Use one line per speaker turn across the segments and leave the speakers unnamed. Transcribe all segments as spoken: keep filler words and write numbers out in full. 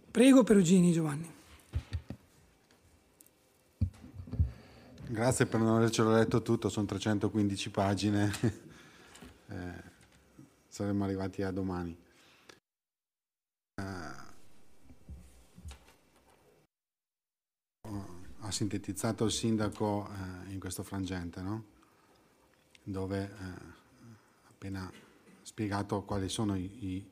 Prego Perugini Giovanni.
Grazie per non avercelo letto tutto, sono trecentoquindici pagine, eh, saremmo arrivati a domani. Eh, ha sintetizzato il sindaco eh, in questo frangente, no? Dove eh, ha appena spiegato quali sono i, i,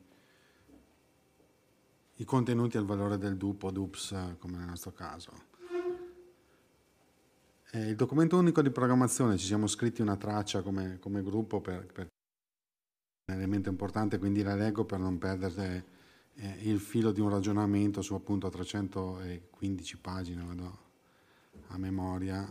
i contenuti e il valore del D U P o D U P S, come nel nostro caso. Eh, il documento unico di programmazione, ci siamo scritti una traccia come, come gruppo per, per un elemento importante, quindi la leggo per non perdere eh, il filo di un ragionamento su appunto trecentoquindici pagine, vado a memoria.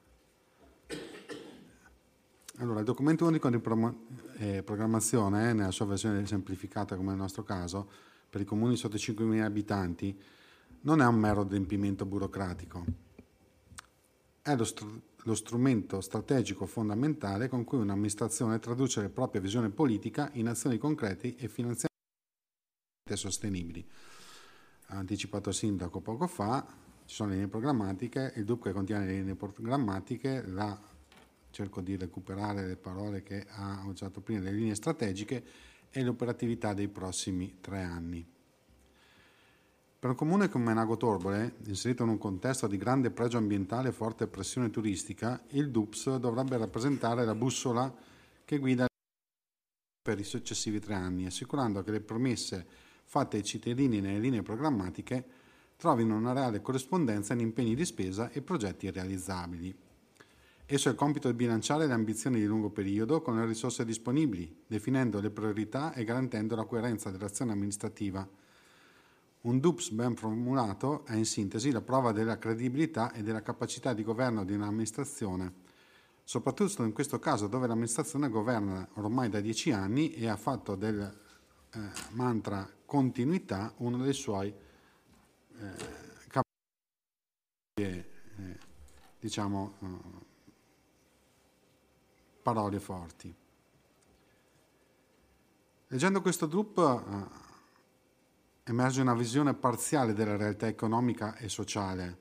Allora, il documento unico di pro, eh, programmazione, eh, nella sua versione semplificata come nel nostro caso, per i comuni sotto cinquemila abitanti, non è un mero adempimento burocratico. È lo, str- lo strumento strategico fondamentale con cui un'amministrazione traduce la propria visione politica in azioni concrete e finanziamenti sostenibili. Ha anticipato il sindaco poco fa, ci sono le linee programmatiche, il D U P che contiene le linee programmatiche, la, cerco di recuperare le parole che ha usato prima, le linee strategiche e l'operatività dei prossimi tre anni. Per un comune come Nago Torbole, inserito in un contesto di grande pregio ambientale e forte pressione turistica, il D U P S dovrebbe rappresentare la bussola che guida per i successivi tre anni, assicurando che le promesse fatte ai cittadini nelle linee programmatiche trovino una reale corrispondenza in impegni di spesa e progetti realizzabili. Esso ha il compito di bilanciare le ambizioni di lungo periodo con le risorse disponibili, definendo le priorità e garantendo la coerenza dell'azione amministrativa. Un D U P S ben formulato è in sintesi la prova della credibilità e della capacità di governo di un'amministrazione, soprattutto in questo caso dove l'amministrazione governa ormai da dieci anni e ha fatto del eh, mantra continuità uno dei suoi eh, cap- eh, diciamo eh, parole forti. Leggendo questo D U P eh, emerge una visione parziale della realtà economica e sociale.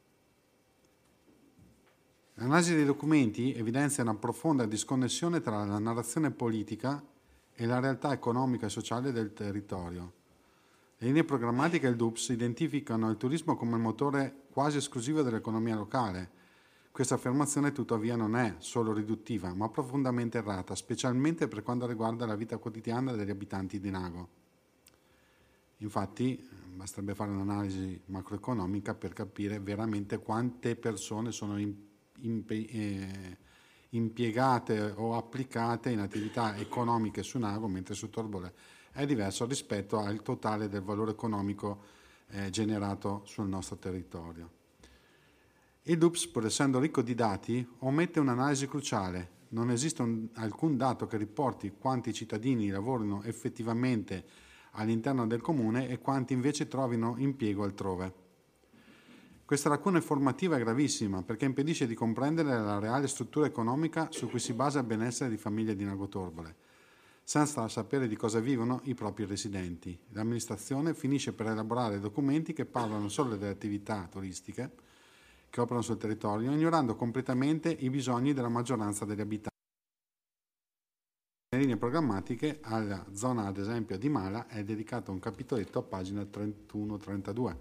L'analisi dei documenti evidenzia una profonda disconnessione tra la narrazione politica e la realtà economica e sociale del territorio. Le linee programmatiche del D U P S identificano il turismo come il motore quasi esclusivo dell'economia locale. Questa affermazione tuttavia non è solo riduttiva, ma profondamente errata, specialmente per quanto riguarda la vita quotidiana degli abitanti di Nago. Infatti, basterebbe fare un'analisi macroeconomica per capire veramente quante persone sono impe- eh, impiegate o applicate in attività economiche su Nago, mentre su Torbole è diverso rispetto al totale del valore economico eh, generato sul nostro territorio. Il D U P S, pur essendo ricco di dati, omette un'analisi cruciale. Non esiste un, alcun dato che riporti quanti cittadini lavorino effettivamente all'interno del comune e quanti invece trovino impiego altrove. Questa lacuna informativa è gravissima perché impedisce di comprendere la reale struttura economica su cui si basa il benessere di famiglie di Nago Torbole, senza sapere di cosa vivono i propri residenti. L'amministrazione finisce per elaborare documenti che parlano solo delle attività turistiche che operano sul territorio, ignorando completamente i bisogni della maggioranza degli abitanti. Nelle linee programmatiche, alla zona ad esempio di Mala è dedicato un capitoletto a pagina trentuno trentadue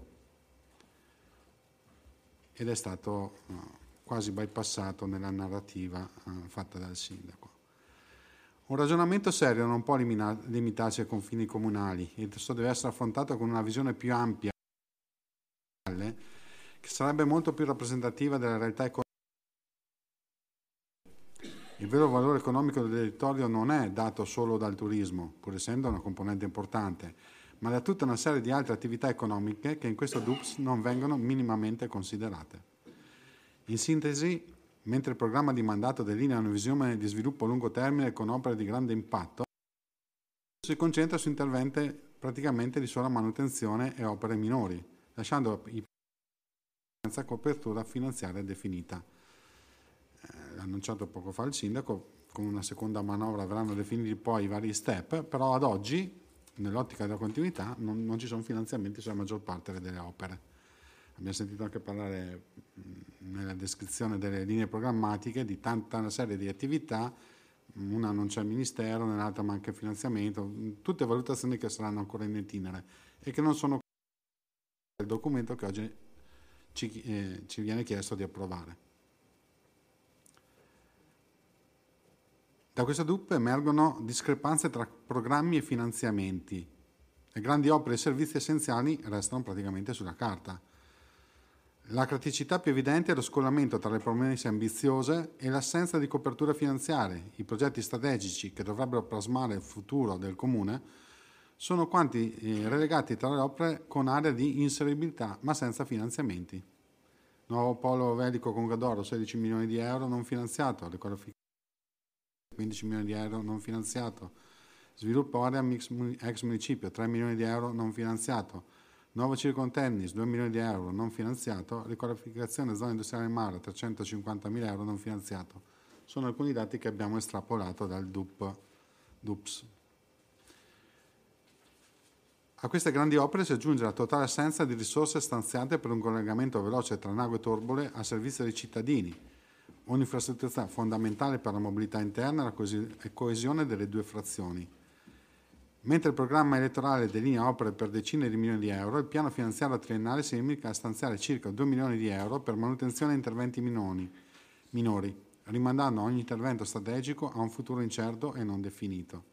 ed è stato uh, quasi bypassato nella narrativa uh, fatta dal sindaco. Un ragionamento serio non può limina- limitarsi ai confini comunali, esso deve essere affrontato con una visione più ampia che sarebbe molto più rappresentativa della realtà economica. Il vero valore economico del territorio non è dato solo dal turismo, pur essendo una componente importante, ma da tutta una serie di altre attività economiche che in questo D U P S non vengono minimamente considerate. In sintesi, mentre il programma di mandato delinea una visione di sviluppo a lungo termine con opere di grande impatto, si concentra su interventi praticamente di sola manutenzione e opere minori, lasciando i senza copertura finanziaria definita. L'ha annunciato poco fa il sindaco, con una seconda manovra verranno definiti poi i vari step, però ad oggi nell'ottica della continuità non, non ci sono finanziamenti sulla maggior parte delle opere. Abbiamo sentito anche parlare nella descrizione delle linee programmatiche di tanta una serie di attività, una non c'è il ministero, nell'altra manca il finanziamento, tutte valutazioni che saranno ancora in itinere e che non sono il documento che oggi ci, eh, ci viene chiesto di approvare. Da questo D U P emergono discrepanze tra programmi e finanziamenti. Le grandi opere e servizi essenziali restano praticamente sulla carta. La criticità più evidente è lo scollamento tra le promesse ambiziose e l'assenza di coperture finanziarie. I progetti strategici che dovrebbero plasmare il futuro del comune sono quanti eh, relegati tra le opere con area di inseribilità ma senza finanziamenti. Nuovo polo velico con Gadoro, sedici milioni di euro non finanziato, le qualificazioni quindici milioni di euro non finanziato, sviluppo area ex municipio tre milioni di euro non finanziato, nuovo circon tennis due milioni di euro non finanziato, riqualificazione zona industriale mare trecentocinquantamila euro non finanziato. Sono alcuni dati che abbiamo estrapolato dal D U P, D U P S. A queste grandi opere si aggiunge la totale assenza di risorse stanziate per un collegamento veloce tra Nago e Torbole a servizio dei cittadini, un'infrastruttura fondamentale per la mobilità interna e la coesione delle due frazioni. Mentre il programma elettorale delinea opere per decine di milioni di euro, il piano finanziario triennale si limita a stanziare circa due milioni di euro per manutenzione e interventi minori, minori, rimandando ogni intervento strategico a un futuro incerto e non definito.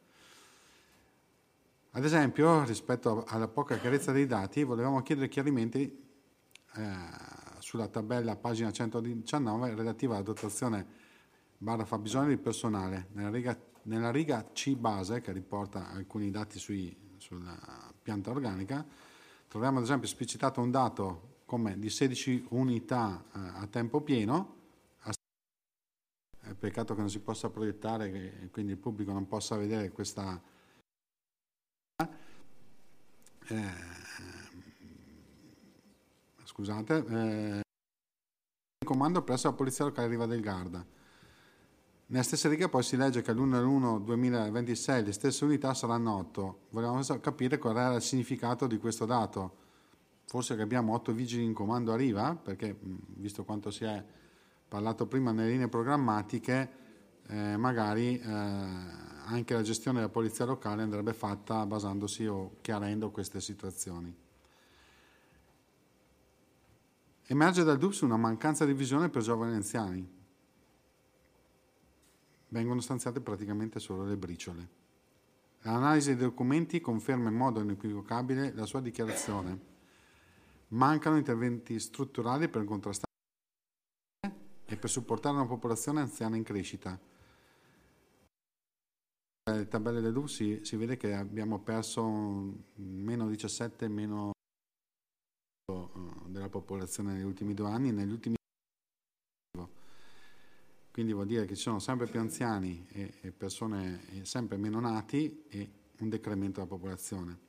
Ad esempio, rispetto alla poca chiarezza dei dati, volevamo chiedere chiarimenti eh, sulla tabella pagina centodiciannove relativa alla dotazione barra fabbisogno di personale. Nella riga, nella riga C base, che riporta alcuni dati sui, sulla pianta organica, troviamo ad esempio esplicitato un dato come di sedici unità eh, a tempo pieno. È peccato che non si possa proiettare e quindi il pubblico non possa vedere questa eh, scusate eh, il comando presso la polizia locale Riva del Garda. Nella stessa riga poi si legge che all'primo gennaio duemilaventisei le stesse unità saranno otto. Volevamo capire qual era il significato di questo dato. Forse che abbiamo otto vigili in comando a Riva, perché visto quanto si è parlato prima nelle linee programmatiche, eh, magari eh, anche la gestione della polizia locale andrebbe fatta basandosi o chiarendo queste situazioni. Emerge dal D U P S una mancanza di visione per giovani e anziani. Vengono stanziate praticamente solo le briciole. L'analisi dei documenti conferma in modo inequivocabile la sua dichiarazione. Mancano interventi strutturali per contrastare e per supportare una popolazione anziana in crescita. Nelle tabelle del D U P S si, si vede che abbiamo perso meno diciassette, meno della popolazione negli ultimi due anni, negli ultimi quindi vuol dire che ci sono sempre più anziani e, e persone e sempre meno nati e un decremento della popolazione.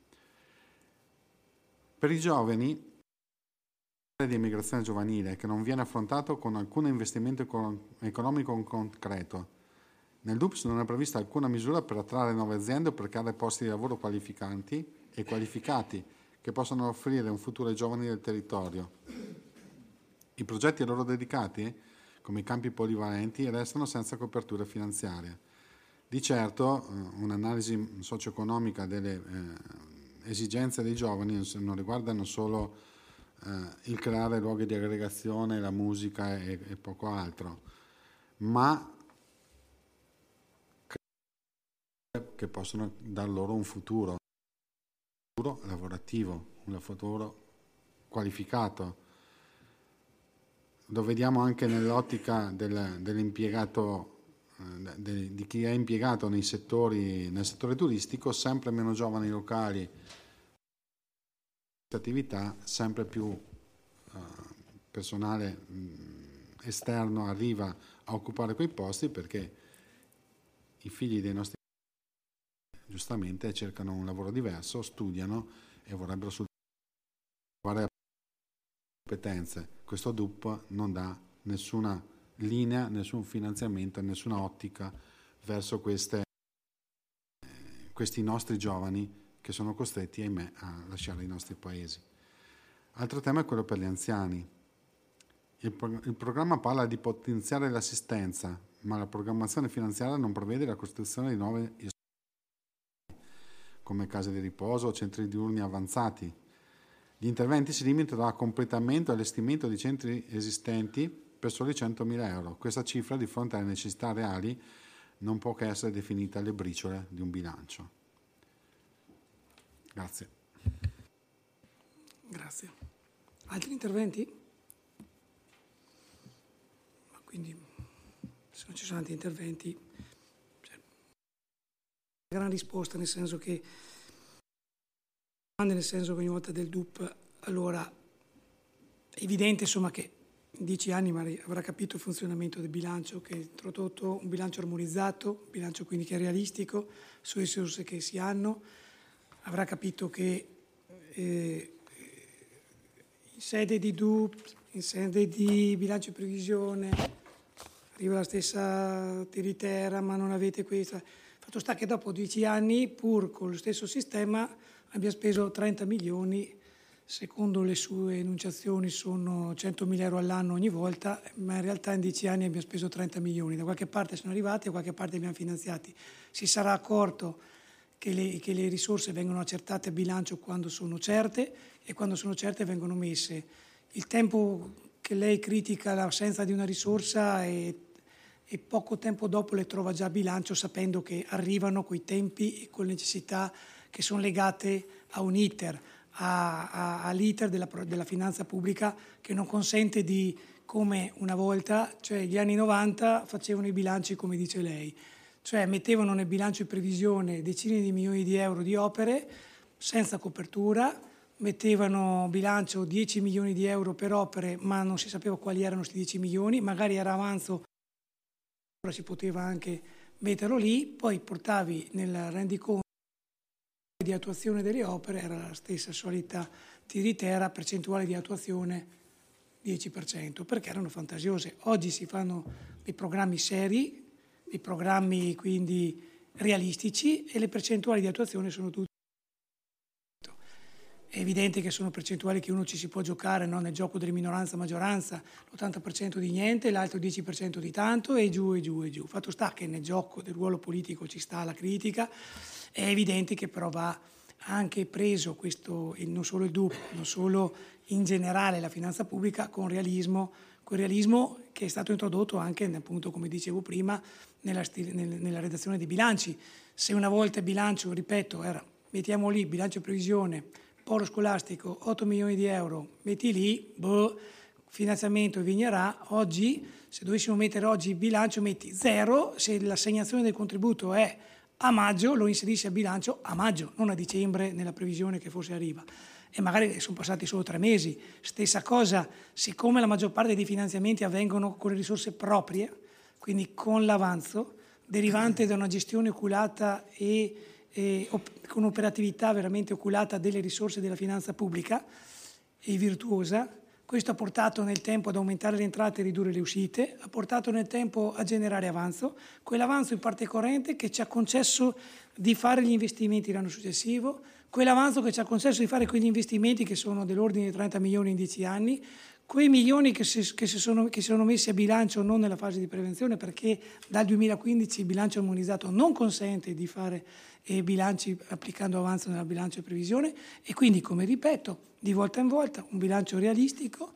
Per i giovani di immigrazione giovanile che non viene affrontato con alcun investimento economico concreto. Nel D U P S non è prevista alcuna misura per attrarre nuove aziende o per creare posti di lavoro qualificanti e qualificati che possano offrire un futuro ai giovani del territorio. I progetti a loro dedicati, come i campi polivalenti, restano senza copertura finanziaria. Di certo, un'analisi socio-economica delle eh, esigenze dei giovani non riguardano solo eh, il creare luoghi di aggregazione, la musica e, e poco altro, ma che possono dar loro un futuro, un futuro lavorativo, un futuro qualificato. Lo vediamo anche nell'ottica del, dell'impiegato, eh, de, di chi è impiegato nei settori, nel settore turistico, sempre meno giovani locali, attività, sempre più eh, personale mh, esterno arriva a occupare quei posti perché i figli dei nostri giustamente cercano un lavoro diverso, studiano e vorrebbero trovare competenze. Questo D U P non dà nessuna linea, nessun finanziamento, nessuna ottica verso queste, questi nostri giovani che sono costretti, ahimè, a lasciare i nostri paesi. Altro tema è quello per gli anziani. Il, pro- il programma parla di potenziare l'assistenza, ma la programmazione finanziaria non prevede la costruzione di nuove come case di riposo o centri diurni avanzati. Gli interventi si limitano a completamento e allestimento di centri esistenti per soli centomila euro. Questa cifra, di fronte alle necessità reali, non può che essere definita le briciole di un bilancio. Grazie.
Grazie. Altri interventi? Quindi, se non ci sono altri interventi, cioè, gran risposta, nel senso che nel senso che ogni volta del D U P, allora è evidente insomma che in dieci anni avrà capito il funzionamento del bilancio, che è introdotto un bilancio armonizzato, un bilancio quindi che è realistico sulle risorse che si hanno, avrà capito che eh, in sede di D U P, in sede di bilancio di previsione arriva la stessa tiritera, ma non avete questa. Fatto sta che dopo dieci anni, pur con lo stesso sistema, abbiamo speso trenta milioni, secondo le sue enunciazioni sono centomila euro all'anno ogni volta, ma in realtà in dieci anni abbiamo speso trenta milioni. Da qualche parte sono arrivati, da qualche parte abbiamo finanziati. Si sarà accorto che le, che le risorse vengono accertate a bilancio quando sono certe e quando sono certe vengono messe. Il tempo che lei critica l'assenza di una risorsa è e poco tempo dopo le trova già a bilancio sapendo che arrivano quei tempi e con necessità che sono legate a un iter, a, a, all'iter della, della finanza pubblica che non consente di, come una volta, cioè gli anni novanta facevano i bilanci come dice lei, cioè mettevano nel bilancio di previsione decine di milioni di euro di opere senza copertura, mettevano bilancio dieci milioni di euro per opere ma non si sapeva quali erano questi dieci milioni, magari era avanzo, si poteva anche metterlo lì, poi portavi nel rendiconto di attuazione delle opere, era la stessa solita tiritera, percentuale di attuazione dieci per cento, perché erano fantasiose. Oggi si fanno dei programmi seri, dei programmi quindi realistici e le percentuali di attuazione sono tutte. È evidente che sono percentuali che uno ci si può giocare, no? Nel gioco delle minoranza-maggioranza, l'ottanta per cento di niente, l'altro dieci per cento di tanto e giù e giù e giù. Fatto sta che nel gioco del ruolo politico ci sta la critica, è evidente che però va anche preso questo, non solo il D U P, non solo in generale la finanza pubblica, con realismo, quel realismo che è stato introdotto anche, appunto, come dicevo prima, nella, nella redazione dei bilanci. Se una volta il bilancio, ripeto, era mettiamo lì bilancio previsione, polo scolastico otto milioni di euro, metti lì, boh, finanziamento vignerà, oggi, se dovessimo mettere oggi il bilancio, metti zero, se l'assegnazione del contributo è a maggio, lo inserisci a bilancio a maggio, non a dicembre nella previsione che forse arriva. E magari sono passati solo tre mesi. Stessa cosa, siccome la maggior parte dei finanziamenti avvengono con le risorse proprie, quindi con l'avanzo, derivante da una gestione oculata e E op- con operatività veramente oculata delle risorse della finanza pubblica e virtuosa. Questo ha portato nel tempo ad aumentare le entrate e ridurre le uscite, ha portato nel tempo a generare avanzo, quell'avanzo in parte corrente che ci ha concesso di fare gli investimenti l'anno successivo, quell'avanzo che ci ha concesso di fare quegli investimenti che sono dell'ordine di trenta milioni in dieci anni, quei milioni che si, che, si sono, che si sono messi a bilancio non nella fase di prevenzione, perché dal duemilaquindici il bilancio armonizzato non consente di fare eh, bilanci applicando avanzo nella bilancio di previsione, e quindi, come ripeto, di volta in volta un bilancio realistico,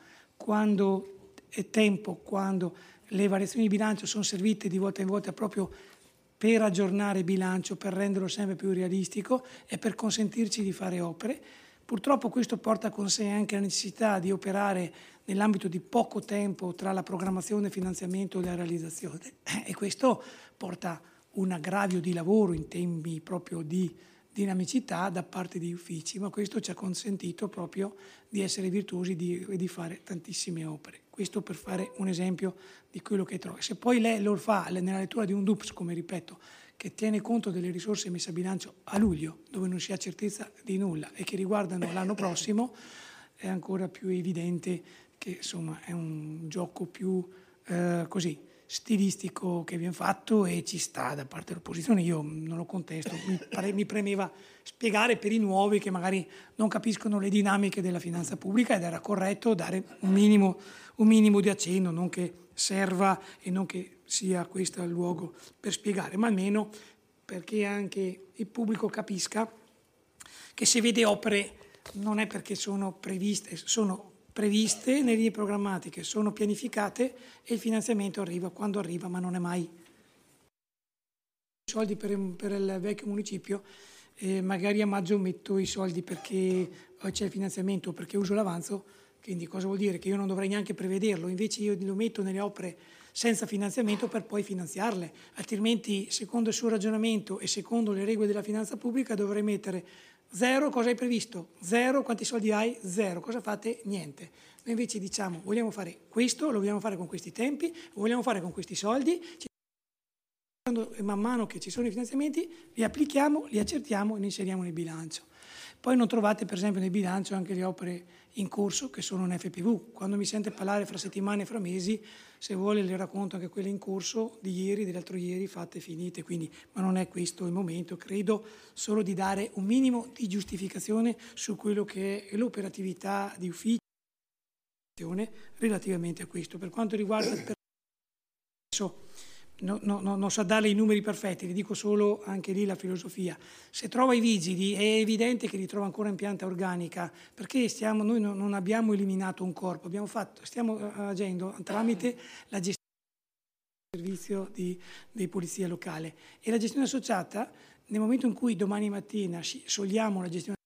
quando è tempo, quando le variazioni di bilancio sono servite di volta in volta proprio per aggiornare il bilancio, per renderlo sempre più realistico e per consentirci di fare opere. Purtroppo questo porta con sé anche la necessità di operare nell'ambito di poco tempo tra la programmazione, il finanziamento e la realizzazione, e questo porta un aggravio di lavoro in tempi proprio di dinamicità da parte degli uffici, ma questo ci ha consentito proprio di essere virtuosi di, e di fare tantissime opere. Questo per fare un esempio di quello che trovo. Se poi lei lo fa nella lettura di un D U P S, come ripeto, che tiene conto delle risorse messe a bilancio a luglio, dove non si ha certezza di nulla e che riguardano l'anno prossimo, è ancora più evidente che insomma è un gioco più eh, così stilistico che abbiamo fatto e ci sta da parte dell'opposizione, io non lo contesto, mi, pare, mi premeva spiegare per i nuovi che magari non capiscono le dinamiche della finanza pubblica ed era corretto dare un minimo, un minimo di accenno, non che serva e non che sia questo il luogo per spiegare, ma almeno perché anche il pubblico capisca che se vede opere non è perché sono previste, sono previste nelle linee programmatiche, sono pianificate e il finanziamento arriva quando arriva, ma non è mai i soldi per, per il vecchio municipio, eh, magari a maggio metto i soldi perché c'è il finanziamento, perché uso l'avanzo, quindi cosa vuol dire? Che io non dovrei neanche prevederlo, invece io lo metto nelle opere senza finanziamento per poi finanziarle, altrimenti secondo il suo ragionamento e secondo le regole della finanza pubblica dovrei mettere zero, cosa hai previsto? Zero, quanti soldi hai? Zero, cosa fate? Niente. Noi invece diciamo, vogliamo fare questo, lo vogliamo fare con questi tempi, lo vogliamo fare con questi soldi, e man mano che ci sono i finanziamenti li applichiamo, li accertiamo e li inseriamo nel bilancio. Poi non trovate per esempio nel bilancio anche le opere in corso che sono un F P V. Quando mi sente parlare fra settimane e fra mesi, se vuole le racconto anche quelle in corso di ieri, dell'altro ieri, fatte e finite, quindi, ma non è questo il momento, credo solo di dare un minimo di giustificazione su quello che è l'operatività di ufficio relativamente a questo. Per quanto riguarda il percorso, No, no, no, non so darle i numeri perfetti, le dico solo anche lì la filosofia. Se trova i vigili è evidente che li trova ancora in pianta organica, perché stiamo, noi non, non abbiamo eliminato un corpo, abbiamo fatto, stiamo agendo tramite la gestione del servizio di, di polizia locale e la gestione associata, nel momento in cui domani mattina sciogliamo la gestione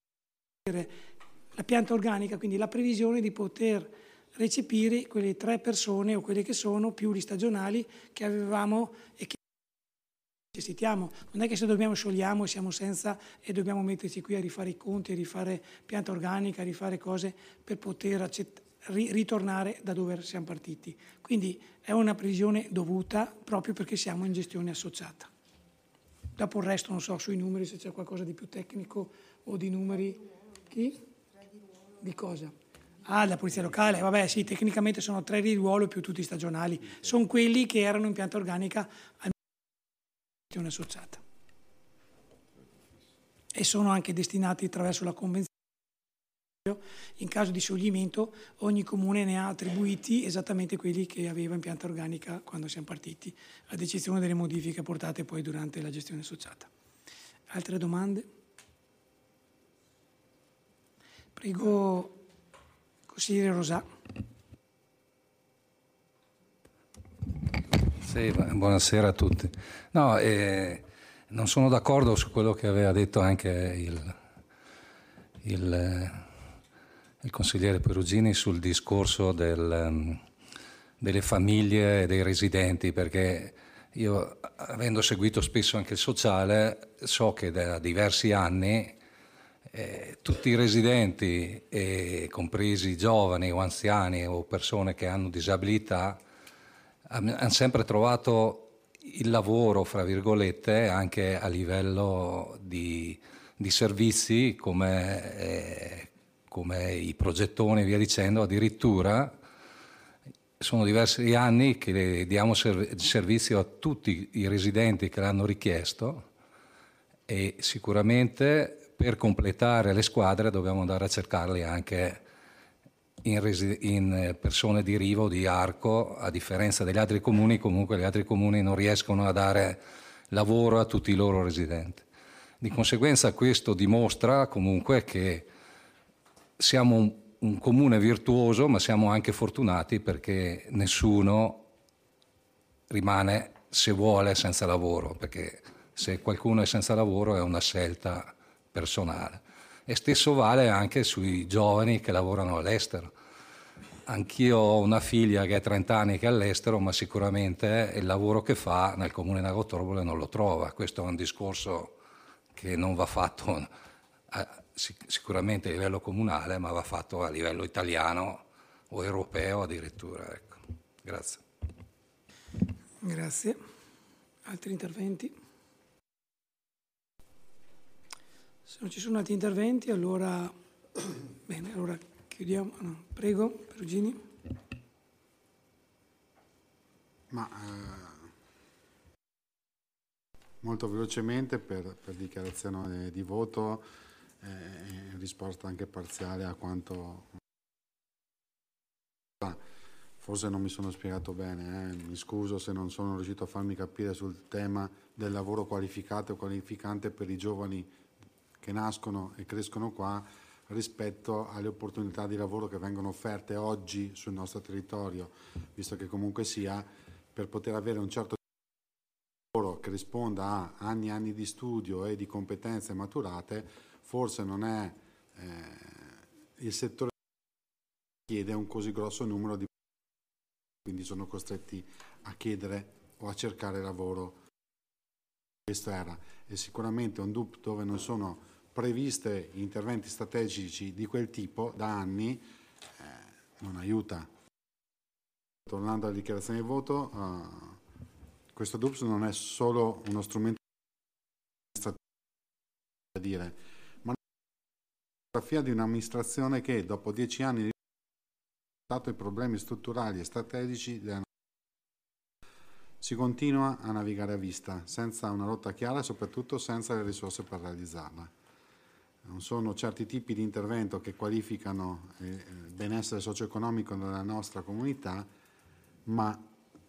la pianta organica, quindi la previsione di poter recepire quelle tre persone o quelle che sono più gli stagionali che avevamo e che necessitiamo. Non è che se dobbiamo sciogliamo e siamo senza e dobbiamo metterci qui a rifare i conti, a rifare pianta organica, a rifare cose per poter accett- ri- ritornare da dove siamo partiti. Quindi è una previsione dovuta proprio perché siamo in gestione associata. Dopo il resto non so sui numeri se c'è qualcosa di più tecnico o di numeri. Chi? Di cosa? Ah, la polizia locale, vabbè sì, tecnicamente sono tre di ruolo più tutti stagionali, sono quelli che erano in pianta organica a gestione associata e sono anche destinati attraverso la convenzione, in caso di scioglimento ogni comune ne ha attribuiti esattamente quelli che aveva in pianta organica quando siamo partiti, ad eccezione delle modifiche apportate poi durante la gestione associata. Altre domande? Prego. Consigliere Rosà.
Sì, buonasera a tutti. No, eh, non sono d'accordo su quello che aveva detto anche il, il, il consigliere Perugini sul discorso del, delle famiglie e dei residenti, perché io, avendo seguito spesso anche il sociale, so che da diversi anni Eh, tutti i residenti, eh, compresi giovani o anziani o persone che hanno disabilità, hanno sempre trovato il lavoro, fra virgolette, anche a livello di, di servizi come, eh, come i progettoni e via dicendo. Addirittura sono diversi anni che diamo serv- servizio a tutti i residenti che l'hanno richiesto e sicuramente per completare le squadre dobbiamo andare a cercarli anche in, resi- in persone di Riva o di Arco, a differenza degli altri comuni. Comunque gli altri comuni non riescono a dare lavoro a tutti i loro residenti. Di conseguenza questo dimostra comunque che siamo un, un comune virtuoso, ma siamo anche fortunati perché nessuno rimane, se vuole, senza lavoro, perché se qualcuno è senza lavoro è una scelta personale. E stesso vale anche sui giovani che lavorano all'estero. Anch'io ho una figlia che ha trenta anni che è all'estero, ma sicuramente il lavoro che fa nel comune di Nagotorbole non lo trova. Questo è un discorso che non va fatto a, sicuramente a livello comunale, ma va fatto a livello italiano o europeo addirittura. Ecco. Grazie.
Grazie. Altri interventi? Se non ci sono altri interventi, allora, bene, allora chiudiamo. No, prego, Perugini.
Ma eh, molto velocemente per, per dichiarazione di voto, eh, in risposta anche parziale a quanto... Forse non mi sono spiegato bene, eh. Mi scuso se non sono riuscito a farmi capire sul tema del lavoro qualificato e qualificante per i giovani che nascono e crescono qua rispetto alle opportunità di lavoro che vengono offerte oggi sul nostro territorio, visto che comunque sia per poter avere un certo lavoro che risponda a anni e anni di studio e di competenze maturate, forse non è eh, il settore che chiede un così grosso numero di, quindi sono costretti a chiedere o a cercare lavoro. Questo era, e sicuramente un D U P dove non sono previste interventi strategici di quel tipo da anni eh, non aiuta. Tornando alla dichiarazione di voto, uh, questo D U P S non è solo uno strumento da dire, ma una fotografia di un'amministrazione che dopo dieci anni di i problemi strutturali e strategici della si continua a navigare a vista, senza una rotta chiara e soprattutto senza le risorse per realizzarla. Non sono certi tipi di intervento che qualificano il benessere socio-economico della nostra comunità, ma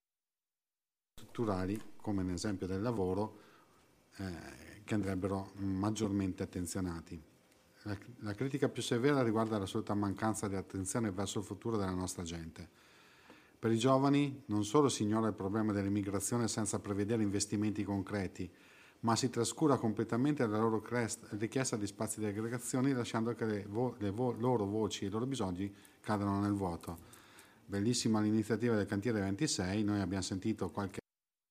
strutturali, come l'esempio del lavoro, eh, che andrebbero maggiormente attenzionati. La, la critica più severa riguarda l'assoluta mancanza di attenzione verso il futuro della nostra gente. Per i giovani non solo si ignora il problema dell'immigrazione senza prevedere investimenti concreti, ma si trascura completamente la loro richiesta di spazi di aggregazione, lasciando che le, vo- le vo- loro voci e i loro bisogni cadano nel vuoto. Bellissima l'iniziativa del cantiere ventisei, noi abbiamo sentito qualche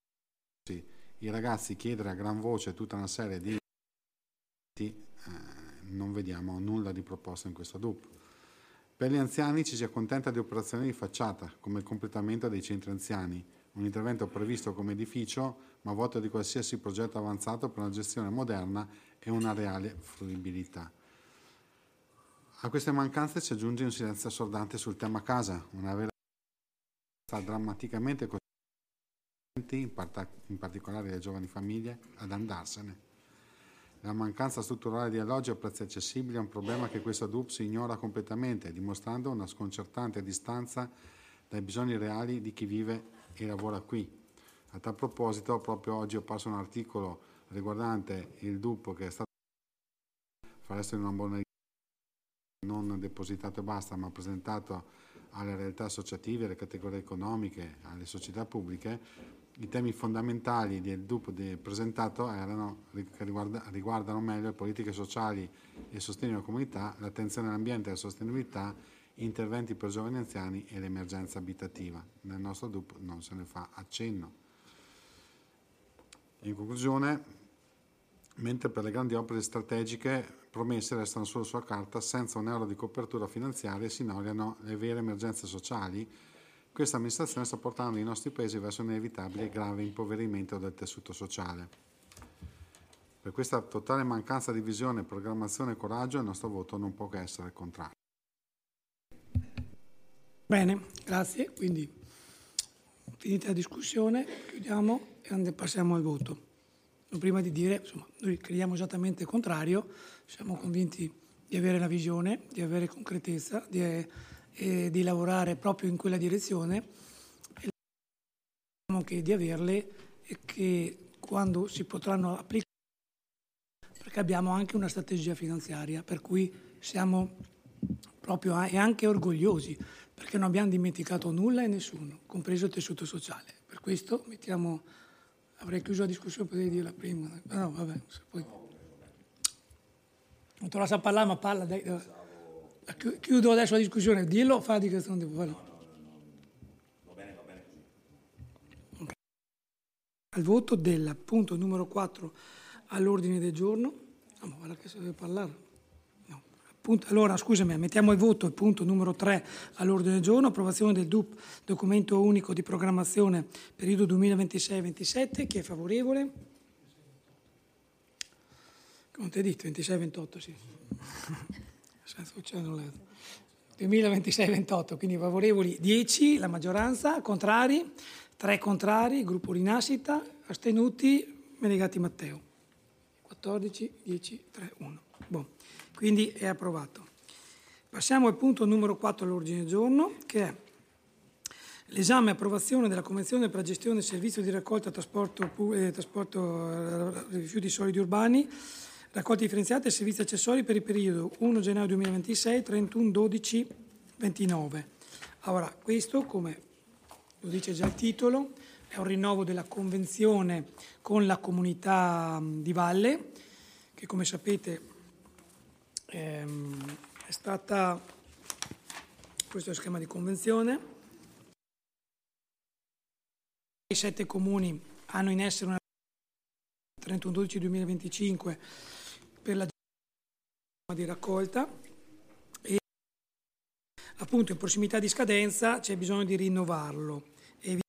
i ragazzi chiedere a gran voce tutta una serie di eh, non vediamo nulla di proposto in questo D U P. Per gli anziani ci si accontenta di operazioni di facciata, come il completamento dei centri anziani, un intervento previsto come edificio, ma vuoto di qualsiasi progetto avanzato per una gestione moderna e una reale fruibilità. A queste mancanze si aggiunge un silenzio assordante sul tema casa, una vera sta drammaticamente costretti, in, part- in particolare le giovani famiglie, ad andarsene. La mancanza strutturale di alloggi a prezzi accessibili è un problema che questo D U P S ignora completamente, dimostrando una sconcertante distanza dai bisogni reali di chi vive e lavora qui. A tal proposito, proprio oggi ho perso un articolo riguardante il D U P che è stato faresti una buona non depositato e basta, ma presentato alle realtà associative, alle categorie economiche, alle società pubbliche. I temi fondamentali del D U P presentato erano che riguarda, riguardano meglio le politiche sociali e il sostegno alla comunità, l'attenzione all'ambiente e alla sostenibilità, interventi per giovani anziani e l'emergenza abitativa. Nel nostro D U P non se ne fa accenno. In conclusione, mentre per le grandi opere strategiche promesse restano solo sulla carta, senza un euro di copertura finanziaria si ignorano le vere emergenze sociali, questa amministrazione sta portando i nostri paesi verso un inevitabile e grave impoverimento del tessuto sociale. Per questa totale mancanza di visione, programmazione e coraggio, il nostro voto non può che essere contrario.
Bene, grazie. Quindi, finita la discussione, chiudiamo e passiamo al voto. Prima di dire, insomma, noi crediamo esattamente il contrario, siamo convinti di avere la visione, di avere concretezza, di, eh, di lavorare proprio in quella direzione e speriamo che di averle e che quando si potranno applicare, perché abbiamo anche una strategia finanziaria, per cui siamo proprio e anche orgogliosi, perché non abbiamo dimenticato nulla e nessuno, compreso il tessuto sociale. Per questo mettiamo... Avrei chiuso la discussione, potrei dirla prima. No, vabbè, se poi... Non te la sa parlare, ma parla. Dai, dai. Chiudo adesso la discussione. Dillo, fa la dichiarazione di voto. No, no, no, va bene, va bene così. Okay. Al voto del punto numero quattro all'ordine del giorno. No, ma guarda che se deve parlare. No. Punto, allora, scusami, mettiamo al voto il punto numero tre all'ordine del giorno, approvazione del D U P, documento unico di programmazione periodo duemilaventisei ventisette. Chi è favorevole? Come ti hai detto? ventisei ventotto, sì. Senza duemilaventisei ventotto, quindi favorevoli dieci, la maggioranza, contrari tre contrari, gruppo Rinascita, astenuti, Menegatti Matteo. quattordici, dieci, tre, uno. Bon. Quindi è approvato. Passiamo al punto numero quattro all'ordine del giorno, che è l'esame e approvazione della Convenzione per la gestione del servizio di raccolta e trasporto, eh, trasporto eh, rifiuti solidi urbani, raccolta differenziata e servizi accessori per il periodo primo gennaio duemilaventisei trentuno dicembre ventinove. Allora, questo, come lo dice già il titolo, è un rinnovo della convenzione con la comunità di Valle, che come sapete ehm, è stata, questo è lo schema di convenzione, i sette comuni hanno in essere una trentuno dicembre duemilaventicinque per la di raccolta e appunto in prossimità di scadenza c'è bisogno di rinnovarlo. E,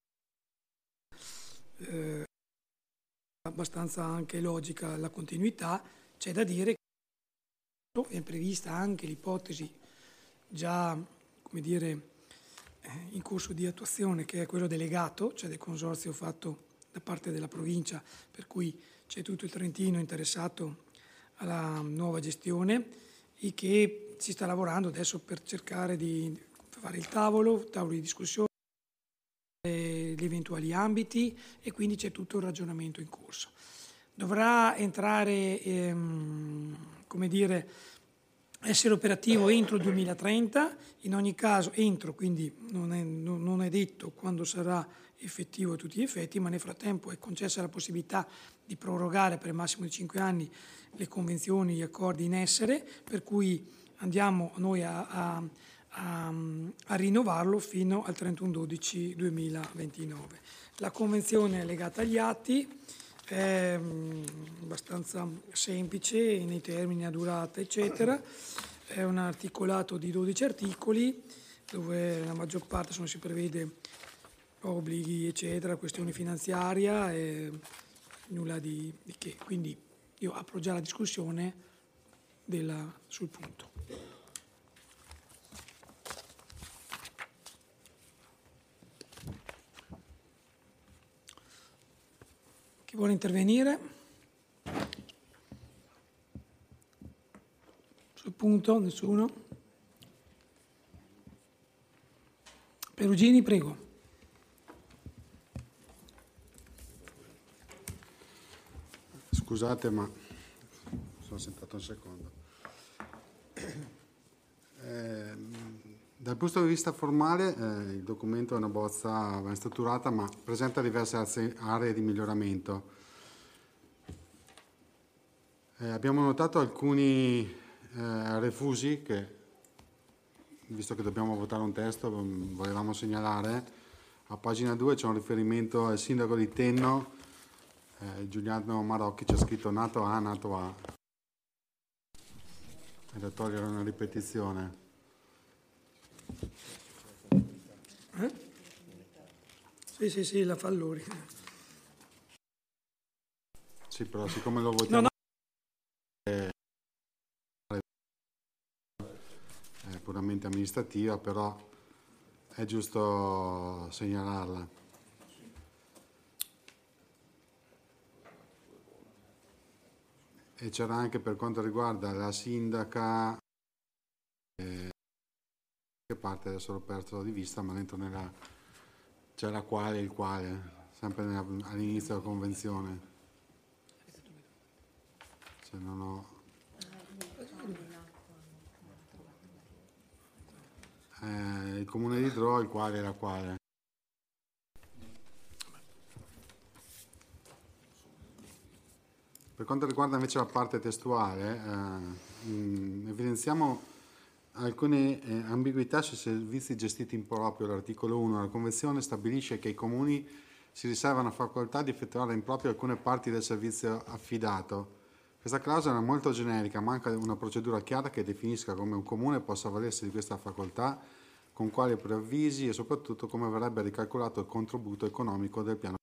eh, abbastanza anche logica la continuità, c'è da dire che è prevista anche l'ipotesi già, come dire, in corso di attuazione, che è quello delegato, cioè del consorzio fatto da parte della provincia, per cui c'è tutto il Trentino interessato alla nuova gestione e che si sta lavorando adesso per cercare di fare il tavolo, tavolo di discussione, gli eventuali ambiti, e quindi c'è tutto il ragionamento in corso. Dovrà entrare, ehm, come dire, essere operativo entro il duemilatrenta, in ogni caso entro, quindi non è, non è detto quando sarà effettivo a tutti gli effetti, ma nel frattempo è concessa la possibilità di prorogare per il massimo di cinque anni le convenzioni, gli accordi in essere, per cui andiamo noi a, a, a, a rinnovarlo fino al trentuno dicembre duemilaventinove. La convenzione è legata agli atti, è abbastanza semplice nei termini a durata eccetera, è un articolato di dodici articoli dove la maggior parte sono, si prevede obblighi eccetera, questioni finanziaria e nulla di, di che, quindi io apro già la discussione della, sul punto. Chi vuole intervenire? Sul punto? Nessuno? Perugini, prego.
Scusate, ma sono sentato un secondo. Eh, dal punto di vista formale, eh, il documento è una bozza ben strutturata, ma presenta diverse aree di miglioramento. Eh, abbiamo notato alcuni eh, refusi che, visto che dobbiamo votare un testo, volevamo segnalare. A pagina due c'è un riferimento al sindaco di Tenno, eh, Giuliano Marocchi, c'è scritto nato a, nato a. È da togliere una ripetizione.
Eh? Sì, sì, sì, la Fallori.
Sì, però siccome lo votiamo...
No, no.
È, è puramente amministrativa, però è giusto segnalarla. E c'era anche per quanto riguarda la sindaca, eh, che parte adesso l'ho perso di vista, ma dentro nella, c'è la quale e il quale, sempre nella, all'inizio della convenzione. Se non ho... Eh, il comune di Dro, il quale e la quale. Per quanto riguarda invece la parte testuale, eh, mh, evidenziamo alcune eh, ambiguità sui servizi gestiti in proprio. L'articolo uno della Convenzione stabilisce che i comuni si riservano la facoltà di effettuare in proprio alcune parti del servizio affidato. Questa clausola è molto generica, manca una procedura chiara che definisca come un comune possa avvalersi di questa facoltà, con quali preavvisi e soprattutto come verrebbe ricalcolato il contributo economico del piano.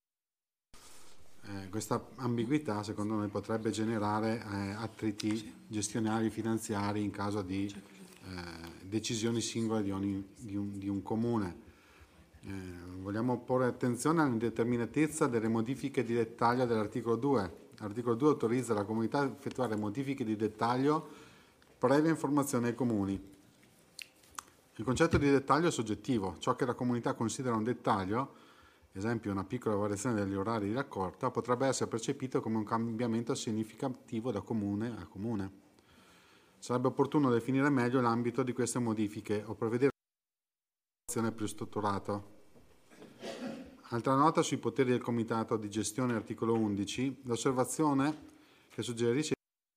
Eh, questa ambiguità secondo noi potrebbe generare eh, attriti gestionali finanziari in caso di eh, decisioni singole di, ogni, di, un, di un comune. Eh, vogliamo porre attenzione all'indeterminatezza delle modifiche di dettaglio dell'articolo due. L'articolo due autorizza la comunità a effettuare modifiche di dettaglio previa informazione ai comuni. Il concetto di dettaglio è soggettivo. Ciò che la comunità considera un dettaglio, esempio una piccola variazione degli orari di raccolta, potrebbe essere percepito come un cambiamento significativo da comune a comune. Sarebbe opportuno definire meglio l'ambito di queste modifiche o prevedere un'azione più strutturata. Altra nota sui poteri del Comitato di gestione, articolo undici, l'osservazione che suggerisce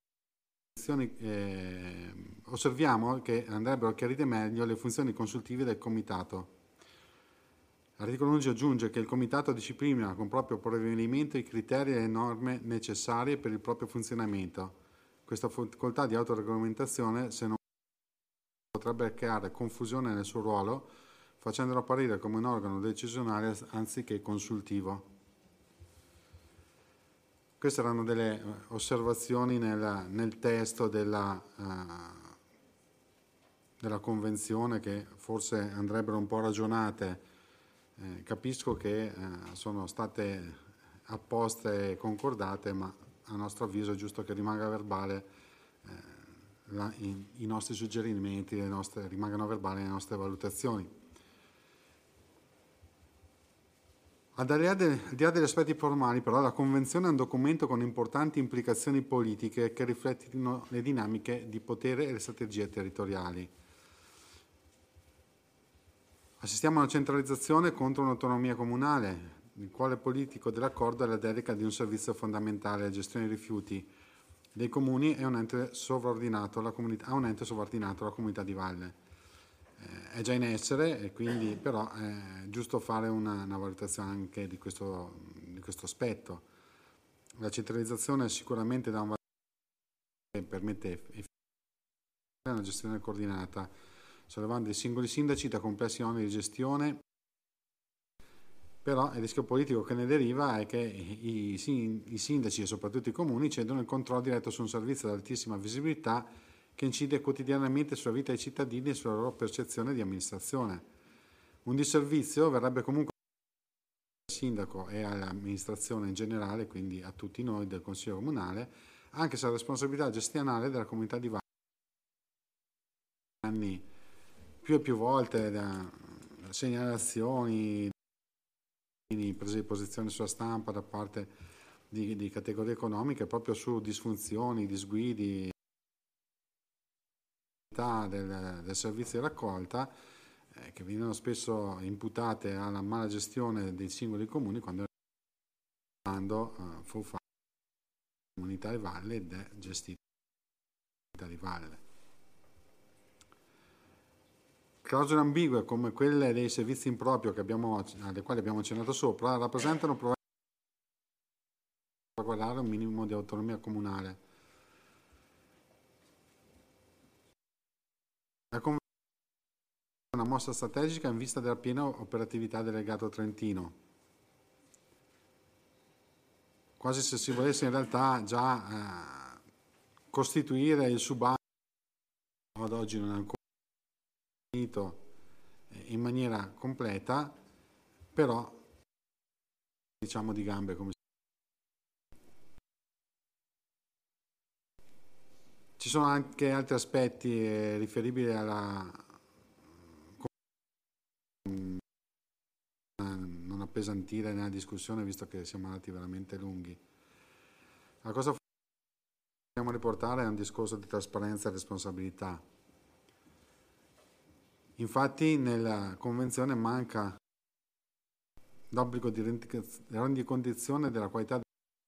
eh, osserviamo che andrebbero chiarite meglio le funzioni consultive del Comitato. L'articolo undici aggiunge che il Comitato disciplina con proprio provvedimento i criteri e le norme necessarie per il proprio funzionamento. Questa facoltà di autoregolamentazione, se non potrebbe creare confusione nel suo ruolo, facendolo apparire come un organo decisionale anziché consultivo. Queste erano delle osservazioni nel, nel testo della, uh, della Convenzione che forse andrebbero un po' ragionate. Eh, capisco che eh, sono state apposte e concordate, ma a nostro avviso è giusto che rimanga verbale eh, la, i, i nostri suggerimenti, le nostre, rimangano verbali le nostre valutazioni. Al di là degli aspetti formali, però, la Convenzione è un documento con importanti implicazioni politiche che riflettono le dinamiche di potere e le strategie territoriali. Assistiamo a una centralizzazione contro un'autonomia comunale. Il quale politico dell'accordo è la dedica di un servizio fondamentale, la gestione dei rifiuti dei comuni e un ente sovraordinato alla comunità, a un ente sovraordinato alla comunità di valle. Eh, è già in essere e quindi però è giusto fare una, una valutazione anche di questo, di questo aspetto. La centralizzazione sicuramente dà un valore che permette una gestione coordinata, sollevando i singoli sindaci da complessi oneri di gestione, però il rischio politico che ne deriva è che i, i sindaci e soprattutto i comuni cedono il controllo diretto su un servizio ad altissima visibilità che incide quotidianamente sulla vita dei cittadini e sulla loro percezione di amministrazione. Un disservizio verrebbe comunque al sindaco e all'amministrazione in generale, quindi a tutti noi del Consiglio Comunale, anche se la responsabilità gestionale della comunità di Valle anni più e più volte da segnalazioni, prese di posizione sulla stampa da parte di, di categorie economiche proprio su disfunzioni, disguidi del, del servizio di raccolta eh, che vengono imputate alla mala gestione dei singoli comuni quando uh, fu fatta la comunità di valle ed è gestita la comunità di valle. Clausole ambigue come quelle dei servizi in proprio che abbiamo, alle quali abbiamo accennato sopra rappresentano probabilmente per guardare un minimo di autonomia comunale. La convenzione è una mossa strategica in vista della piena operatività del legato trentino, quasi se si volesse in realtà già eh, costituire il subambito, ad oggi non è ancora finito in maniera completa, però diciamo di gambe come si. Ci sono anche altri aspetti eh, riferibili alla non appesantire nella discussione visto che siamo andati veramente lunghi. La cosa che vogliamo riportare è un discorso di trasparenza e responsabilità. Infatti nella Convenzione manca l'obbligo di rendicontazione della qualità.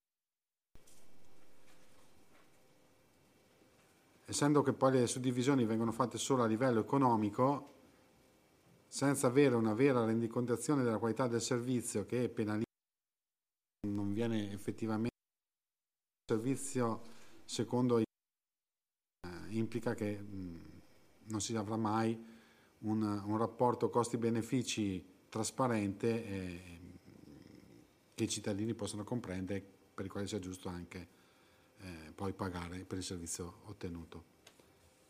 Essendo che poi le suddivisioni vengono fatte solo a livello economico, senza avere una vera rendicontazione della qualità del servizio che penalizza, non viene effettivamente il servizio secondo i eh, implica che mh, non si avrà mai un, un rapporto costi-benefici trasparente eh, che i cittadini possono comprendere, per i quali sia giusto anche eh, poi pagare per il servizio ottenuto.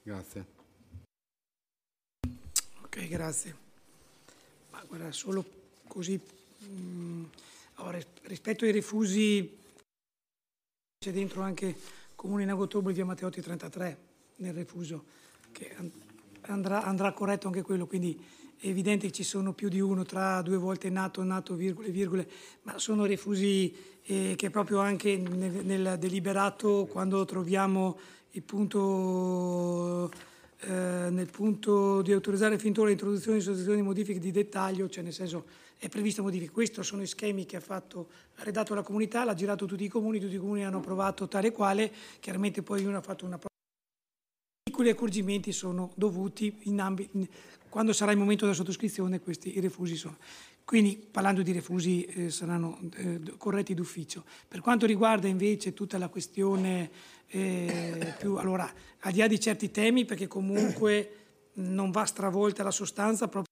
Grazie.
Ok, grazie. Ma guarda, solo così. Mh, allora, rispetto ai refusi c'è dentro anche Comune in Agotoboli, via Matteotti trentatré nel refuso, che andrà, andrà corretto anche quello, quindi è evidente che ci sono più di uno tra due volte nato, nato, virgole, virgole, ma sono refusi eh, che proprio anche nel, nel deliberato, quando troviamo il punto, eh, nel punto di autorizzare fin d'ora l'introduzione di sostituzioni e modifiche di dettaglio, cioè nel senso è prevista modifica. Questi sono i schemi che ha fatto, ha redatto la comunità, l'ha girato tutti i comuni, tutti i comuni hanno approvato tale e quale, chiaramente poi uno ha fatto una piccoli accorgimenti sono dovuti in ambi, in, quando sarà il momento della sottoscrizione questi i refusi sono. Quindi parlando di refusi eh, saranno eh, corretti d'ufficio. Per quanto riguarda invece tutta la questione eh, più, allora, al di là di certi temi, perché comunque non va stravolta la sostanza, proprio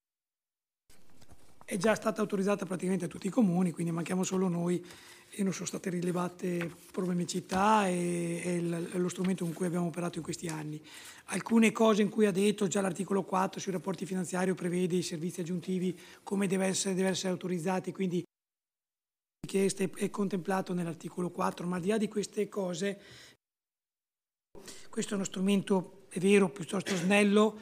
è già stata autorizzata praticamente a tutti i comuni, quindi manchiamo solo noi e non sono state rilevate problemicità e, e lo strumento con cui abbiamo operato in questi anni. Alcune cose in cui ha detto già l'articolo quattro sui rapporti finanziari prevede i servizi aggiuntivi come deve essere, deve essere autorizzati, quindi è contemplato nell'articolo quattro, ma al di là di queste cose, questo è uno strumento, è vero, piuttosto snello,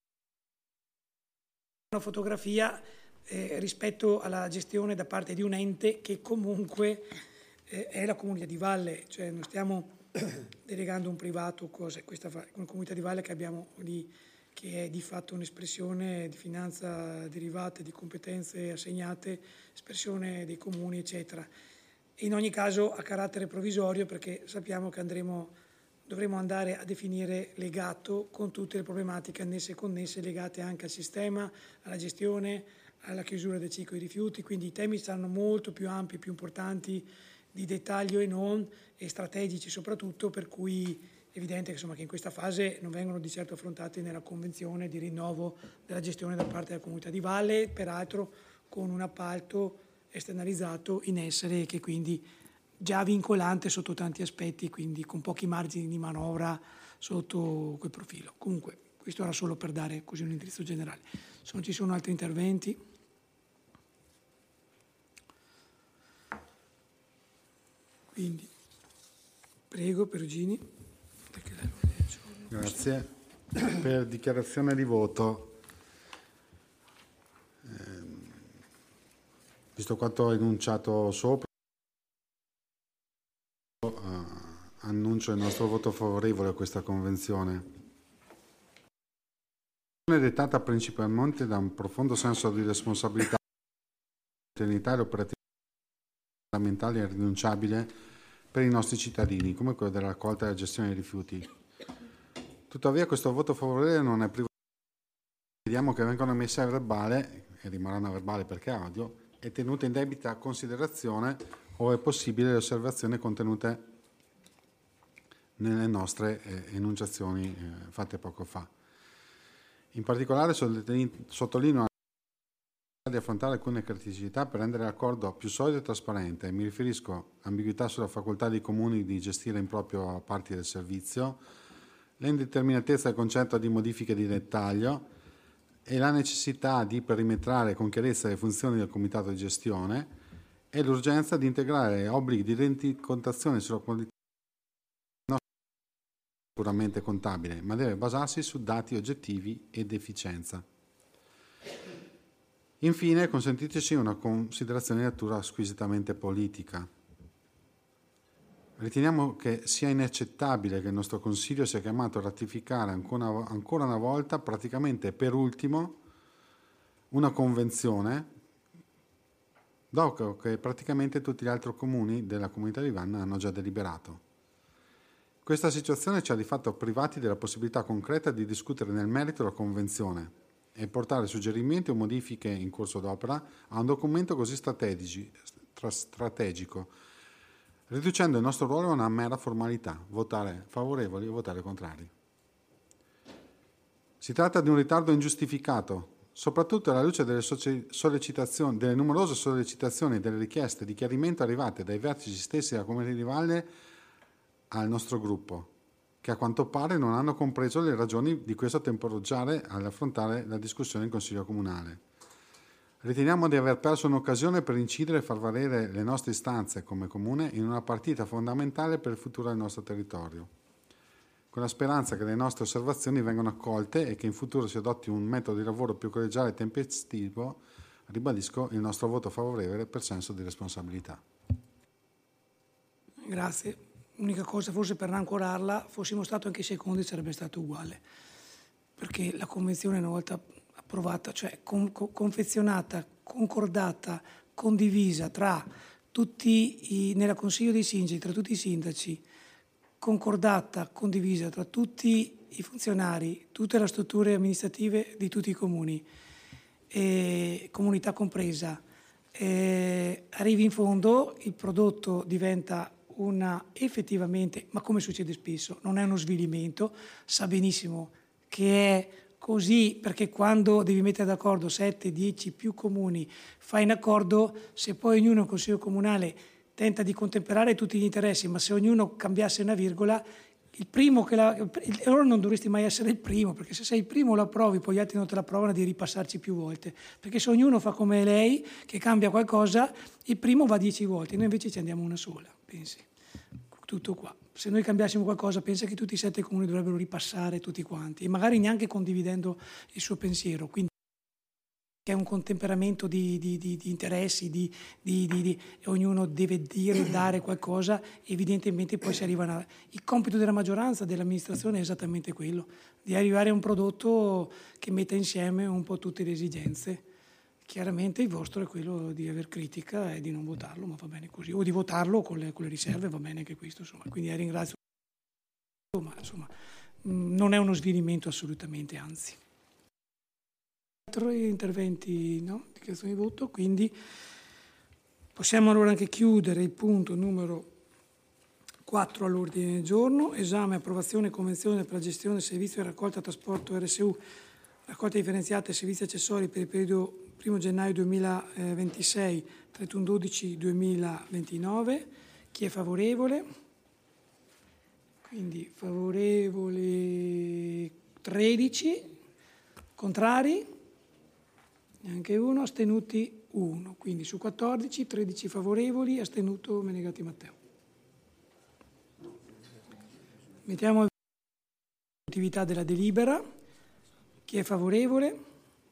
una fotografia Eh, rispetto alla gestione da parte di un ente che comunque eh, è la comunità di valle, cioè non stiamo delegando un privato, cose, questa una comunità di valle che abbiamo lì, che è di fatto un'espressione di finanza derivata, di competenze assegnate, espressione dei comuni, eccetera. In ogni caso a carattere provvisorio, perché sappiamo che andremo, dovremo andare a definire legato con tutte le problematiche annesse e connesse legate anche al sistema, alla gestione, alla chiusura del ciclo dei rifiuti, quindi i temi saranno molto più ampi, più importanti di dettaglio e non, e strategici soprattutto, per cui è evidente che, insomma, che in questa fase non vengono di certo affrontati nella convenzione di rinnovo della gestione da parte della comunità di valle, peraltro con un appalto esternalizzato in essere che quindi già vincolante sotto tanti aspetti, quindi con pochi margini di manovra sotto quel profilo. Comunque questo era solo per dare così un indirizzo generale. Se non ci sono altri interventi. Quindi, prego Perugini.
Grazie. Per dichiarazione di voto, eh, visto quanto enunciato sopra, eh, annuncio il nostro voto favorevole a questa convenzione. È dettata principalmente da un profondo senso di responsabilità e operativa fondamentale e irrinunciabile per i nostri cittadini, come quello della raccolta e della gestione dei rifiuti. Tuttavia questo voto favorevole non è privo. Chiediamo che vengano messe a verbale, e rimarranno a verbale perché audio, e tenute in debita considerazione, ove è possibile, le osservazioni contenute nelle nostre eh, enunciazioni eh, fatte poco fa. In particolare sottolineo di affrontare alcune criticità per rendere l'accordo più solido e trasparente. Mi riferisco all'ambiguità sulla facoltà dei comuni di gestire in proprio parti del servizio, l'indeterminatezza del concetto di modifiche di dettaglio e la necessità di perimetrare con chiarezza le funzioni del comitato di gestione e l'urgenza di integrare obblighi di rendicontazione sulla qualità non puramente contabile, ma deve basarsi su dati oggettivi ed efficienza. Infine, consentiteci una considerazione di natura squisitamente politica. Riteniamo che sia inaccettabile che il nostro Consiglio sia chiamato a ratificare ancora, ancora una volta, praticamente per ultimo, una convenzione, dopo che praticamente tutti gli altri comuni della Comunità di Vanna hanno già deliberato. Questa situazione ci ha di fatto privati della possibilità concreta di discutere nel merito la convenzione e portare suggerimenti o modifiche in corso d'opera a un documento così strategico, riducendo il nostro ruolo a una mera formalità, votare favorevoli o votare contrari. Si tratta di un ritardo ingiustificato, soprattutto alla luce delle, sollecitazioni, delle numerose sollecitazioni e delle richieste di chiarimento arrivate dai vertici stessi della Comunità di Valle al nostro gruppo, che a quanto pare non hanno compreso le ragioni di questo temporeggiare all'affrontare la discussione in Consiglio Comunale. Riteniamo di aver perso un'occasione per incidere e far valere le nostre istanze come comune in una partita fondamentale per il futuro del nostro territorio, con la speranza che le nostre osservazioni vengano accolte e che in futuro si adotti un metodo di lavoro più collegiale e tempestivo. Ribadisco il nostro voto favorevole per senso di responsabilità.
Grazie. Unica cosa, forse per rancorarla, fossimo stati anche i secondi sarebbe stato uguale, perché la convenzione una volta approvata, cioè con, con, confezionata, concordata, condivisa tra tutti i, nella Consiglio dei Sindaci, tra tutti i sindaci, concordata, condivisa tra tutti i funzionari, tutte le strutture amministrative di tutti i comuni, e comunità compresa, e arrivi in fondo, il prodotto diventa una effettivamente, ma come succede spesso, non è uno svilimento, sa benissimo che è così, perché quando devi mettere d'accordo sette, dieci più comuni, fai un accordo, se poi ognuno in consiglio comunale tenta di contemperare tutti gli interessi, ma se ognuno cambiasse una virgola, il primo che la, allora non dovresti mai essere il primo, perché se sei il primo lo approvi, poi gli altri non te la provano, di ripassarci più volte, perché se ognuno fa come lei, che cambia qualcosa, il primo va dieci volte, noi invece ci andiamo una sola, pensi. Tutto qua. Se noi cambiassimo qualcosa, pensa che tutti i sette comuni dovrebbero ripassare tutti quanti, e magari neanche condividendo il suo pensiero. Quindi è un contemperamento di, di, di, di interessi, di, di, di, di, ognuno deve dire, dare qualcosa, evidentemente poi si arriva a... Il compito della maggioranza, dell'amministrazione è esattamente quello, di arrivare a un prodotto che metta insieme un po' tutte le esigenze. Chiaramente il vostro è quello di aver critica e di non votarlo, ma va bene così, o di votarlo con le, con le riserve, va bene anche questo, insomma. Quindi eh, ringrazio, ma insomma mh, non è uno svilimento assolutamente, anzi. Altri interventi, no? Dichiarazione di voto, quindi possiamo allora anche chiudere il punto numero quattro all'ordine del giorno, esame, approvazione e convenzione per la gestione del servizio di raccolta e trasporto R S U, raccolta differenziata e servizi accessori per il periodo primo gennaio duemilaventisei, trentuno dicembre duemilaventinove. Chi è favorevole? Quindi favorevole tredici, contrari? Neanche uno, astenuti uno. Quindi su quattordici, tredici favorevoli, astenuto Menegatti Matteo. Mettiamo l'attività della delibera. Chi è favorevole?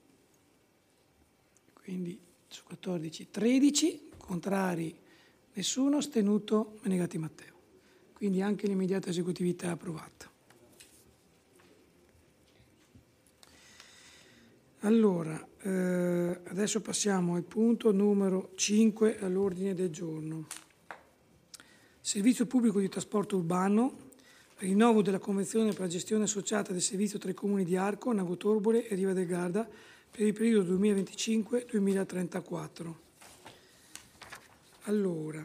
Quindi su quattordici, tredici, contrari nessuno, astenuto Menegatti Matteo. Quindi anche l'immediata esecutività è approvata. Allora, eh, adesso passiamo al punto numero cinque all'ordine del giorno. Servizio pubblico di trasporto urbano, rinnovo della convenzione per la gestione associata del servizio tra i comuni di Arco, Nago Torbole e Riva del Garda per il periodo duemilaventicinque duemilatrentaquattro. Allora,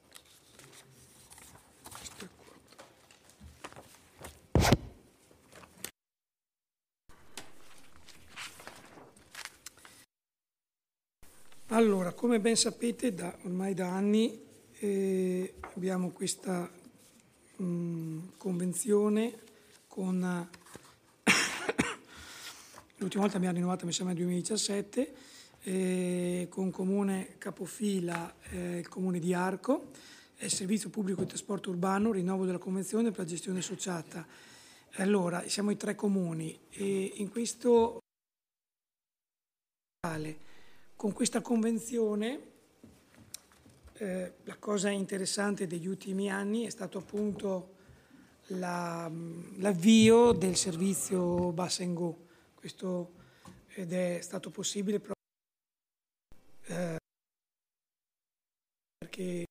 allora, come ben sapete, da, ormai da anni eh, abbiamo questa mh, convenzione con... L'ultima volta abbiamo rinnovato, mi sembra, nel duemiladiciassette, eh, con comune capofila eh, il comune di Arco, è il servizio pubblico di trasporto urbano, rinnovo della convenzione per la gestione associata. Allora, siamo i tre comuni e in questo con questa convenzione eh, la cosa interessante degli ultimi anni è stato appunto la, l'avvio del servizio Bus and Go. Questo ed è stato possibile proprio eh, perché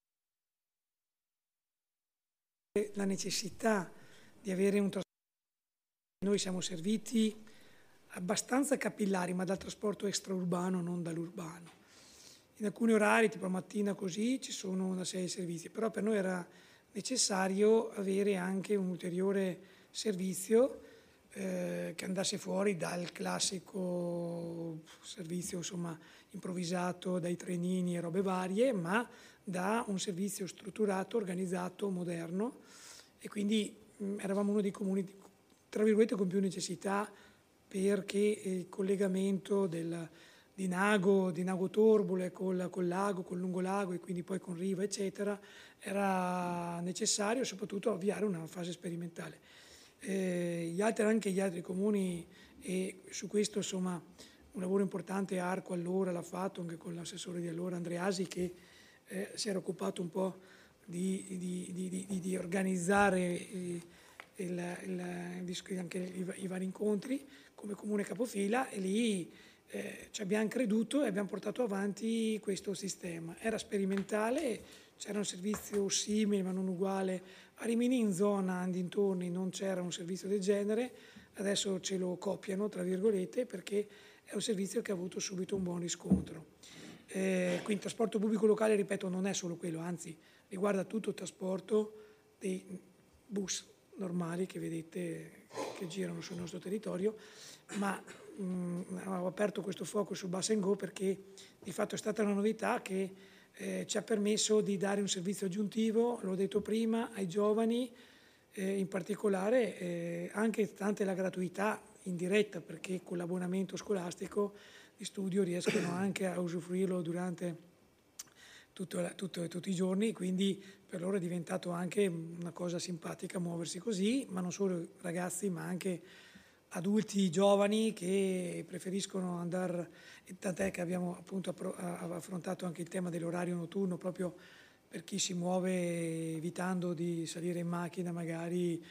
la necessità di avere un trasporto. Noi siamo serviti abbastanza capillari, ma dal trasporto extraurbano, non dall'urbano. In alcuni orari, tipo la mattina così, ci sono una serie di servizi, però per noi era necessario avere anche un ulteriore servizio eh, che andasse fuori dal classico servizio, insomma, improvvisato dai trenini e robe varie, ma da un servizio strutturato, organizzato, moderno, e quindi mh, eravamo uno dei comuni, tra virgolette, con più necessità, perché il collegamento del, di Nago, di Nago Torbole col, col lago, col lungolago e quindi poi con Riva, eccetera, era necessario soprattutto avviare una fase sperimentale. Eh, gli altri, anche gli altri comuni, e su questo insomma un lavoro importante Arco allora l'ha fatto anche con l'assessore di allora Andreasi, che eh, si era occupato un po' di, di, di, di, di organizzare eh, il, il, anche i, i vari incontri come comune capofila, e lì eh, ci abbiamo creduto e abbiamo portato avanti questo sistema. Era sperimentale, c'era un servizio simile ma non uguale a Rimini, in zona dintorni non c'era un servizio del genere, adesso ce lo copiano tra virgolette perché è un servizio che ha avuto subito un buon riscontro. Eh, quindi il trasporto pubblico locale, ripeto, non è solo quello, anzi riguarda tutto il trasporto dei bus normali che vedete che girano sul nostro territorio, ma mh, ho aperto questo focus sul Bus and Go perché di fatto è stata una novità che eh, ci ha permesso di dare un servizio aggiuntivo, l'ho detto prima, ai giovani, eh, in particolare eh, anche tante la gratuità in diretta, perché con l'abbonamento scolastico di studio riescono anche a usufruirlo durante tutto, tutto, tutti i giorni, quindi per loro è diventato anche una cosa simpatica muoversi così, ma non solo ragazzi ma anche adulti giovani che preferiscono andare, tant'è che abbiamo appunto affrontato anche il tema dell'orario notturno proprio per chi si muove evitando di salire in macchina magari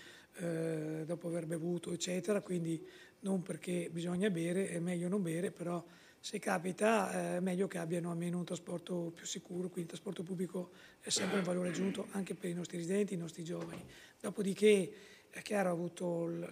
eh, dopo aver bevuto eccetera, quindi non perché bisogna bere, è meglio non bere, però se capita eh, è meglio che abbiano almeno un trasporto più sicuro, quindi il trasporto pubblico è sempre un valore aggiunto anche per i nostri residenti, i nostri giovani. Dopodiché è chiaro, ha avuto il,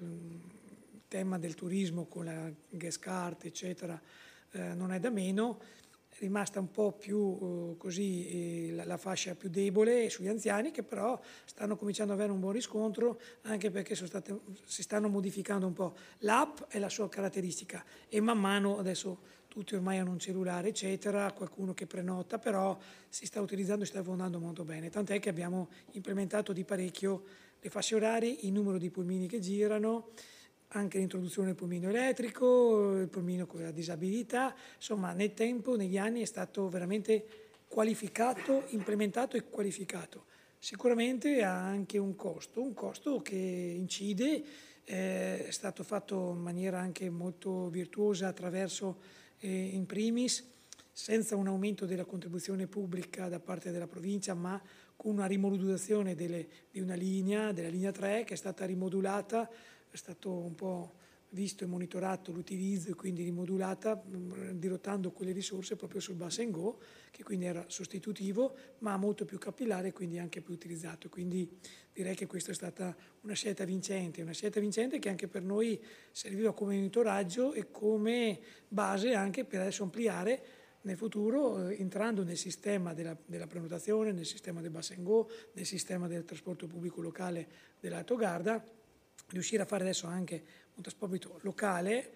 il tema del turismo con la gas card eccetera, eh, non è da meno, è rimasta un po' più eh, così eh, la, la fascia più debole sugli anziani, che però stanno cominciando ad avere un buon riscontro anche perché sono state, si stanno modificando un po' l'app e la sua caratteristica, e man mano adesso tutti ormai hanno un cellulare eccetera, qualcuno che prenota, però si sta utilizzando e sta andando molto bene, tant'è che abbiamo implementato di parecchio le fasce orarie, il numero di pulmini che girano, anche l'introduzione del pulmino elettrico, il pulmino con la disabilità, insomma nel tempo, negli anni è stato veramente qualificato, implementato e qualificato. Sicuramente ha anche un costo, un costo che incide, eh, è stato fatto in maniera anche molto virtuosa attraverso eh, in primis, senza un aumento della contribuzione pubblica da parte della provincia, ma con una rimodulazione delle, di una linea, della linea tre, che è stata rimodulata, è stato un po' visto e monitorato l'utilizzo e quindi rimodulata, dirottando quelle risorse proprio sul Bus and Go, che quindi era sostitutivo, ma molto più capillare e quindi anche più utilizzato. Quindi direi che questa è stata una scelta vincente, una scelta vincente che anche per noi serviva come monitoraggio e come base anche per adesso ampliare nel futuro, eh, entrando nel sistema della, della prenotazione, nel sistema del Bus and Go, nel sistema del trasporto pubblico locale dell'Altogarda, riuscire a fare adesso anche un trasporto locale,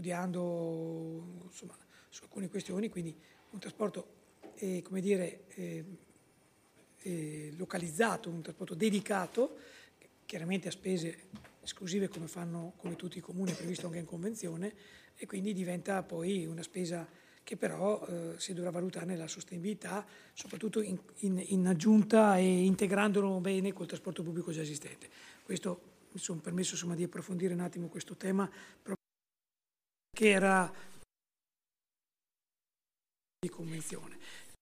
studiando insomma, su alcune questioni, quindi un trasporto eh, come dire, eh, eh, localizzato, un trasporto dedicato, chiaramente a spese esclusive come fanno come tutti i comuni, previsto anche in convenzione, e quindi diventa poi una spesa che però eh, si dovrà valutare nella sostenibilità, soprattutto in, in, in aggiunta e integrandolo bene col trasporto pubblico già esistente. Questo mi sono permesso insomma, di approfondire un attimo questo tema, che era di convenzione.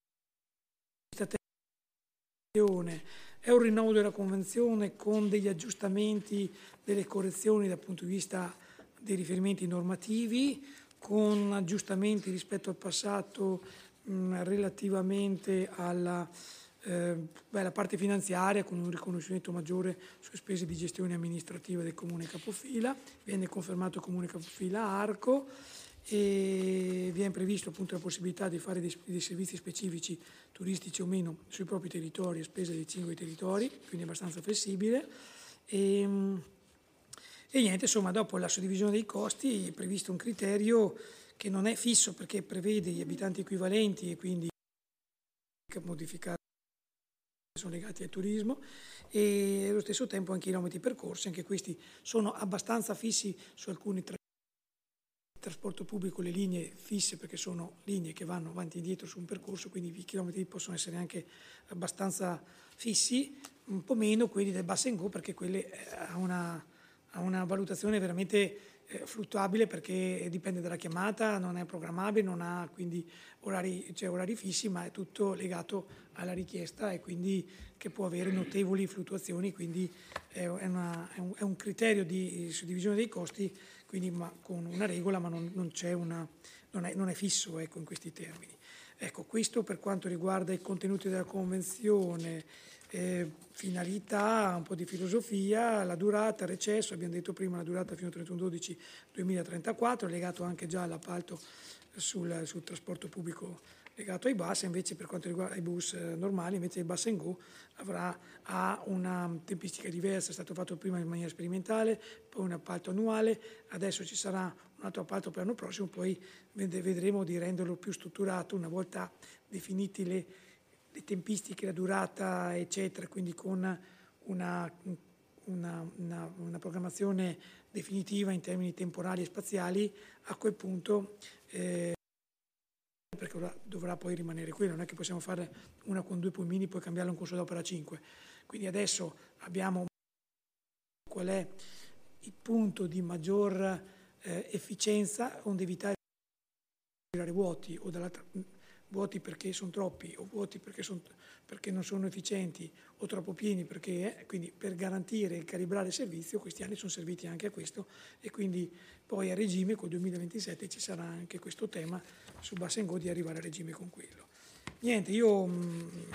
È un rinnovo della convenzione con degli aggiustamenti, delle correzioni dal punto di vista dei riferimenti normativi, con aggiustamenti rispetto al passato mh, relativamente alla eh, beh, la parte finanziaria, con un riconoscimento maggiore sulle spese di gestione amministrativa del Comune Capofila. Viene confermato il Comune Capofila Arco e viene previsto appunto la possibilità di fare dei, dei servizi specifici turistici o meno sui propri territori a spese dei singoli territori, quindi abbastanza flessibile. E, e niente, insomma, dopo la suddivisione dei costi è previsto un criterio che non è fisso perché prevede gli abitanti equivalenti e quindi modificare sono legati al turismo, e allo stesso tempo anche i chilometri percorsi, anche questi sono abbastanza fissi su alcuni tra trasporto pubblico le linee fisse, perché sono linee che vanno avanti e indietro su un percorso, quindi i chilometri possono essere anche abbastanza fissi, un po' meno quelli del Bus and Go, perché quelli ha una, ha una valutazione veramente eh, fluttuabile, perché dipende dalla chiamata, non è programmabile, non ha quindi orari, cioè orari fissi, ma è tutto legato alla richiesta e quindi che può avere notevoli fluttuazioni, quindi è, una, è, un, è un criterio di suddivisione dei costi, quindi ma con una regola, ma non, non, c'è una, non, è, non è fisso, ecco, in questi termini. Ecco, questo per quanto riguarda i contenuti della Convenzione, eh, finalità, un po' di filosofia, la durata, il recesso, abbiamo detto prima la durata fino al trentuno dicembre duemilatrentaquattro, legato anche già all'appalto sul, sul trasporto pubblico legato ai bus, invece per quanto riguarda i bus normali, invece il Bus and Go avrà ha una tempistica diversa, è stato fatto prima in maniera sperimentale, poi un appalto annuale, adesso ci sarà un altro appalto per l'anno prossimo, poi vedremo di renderlo più strutturato una volta definiti le, le tempistiche, la durata, eccetera, quindi con una, una, una, una programmazione definitiva in termini temporali e spaziali. A quel punto eh, perché ora dovrà poi rimanere quello, non è che possiamo fare una con due pulmini poi cambiarlo in corso d'opera cinque. Quindi adesso abbiamo qual è il punto di maggior eh, efficienza, onde evitare di tirare vuoti o dall'altra, vuoti perché sono troppi o vuoti perché, son, perché non sono efficienti o troppo pieni, perché eh, quindi per garantire e calibrare il servizio questi anni sono serviti anche a questo, e quindi poi a regime col duemilaventisette ci sarà anche questo tema su Bus and Go di arrivare a regime con quello. Niente, io mh,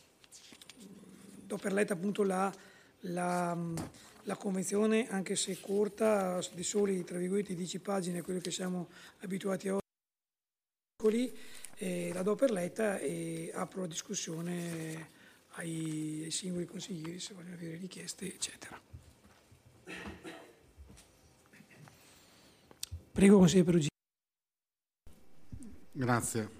do per letta appunto la, la, la convenzione, anche se corta, di soli tra virgolette dieci pagine, quello che siamo abituati a oggi, eh, la do per letta e apro la discussione ai, ai singoli consiglieri se vogliono avere richieste, eccetera. Prego, consigliere Perugini.
Grazie.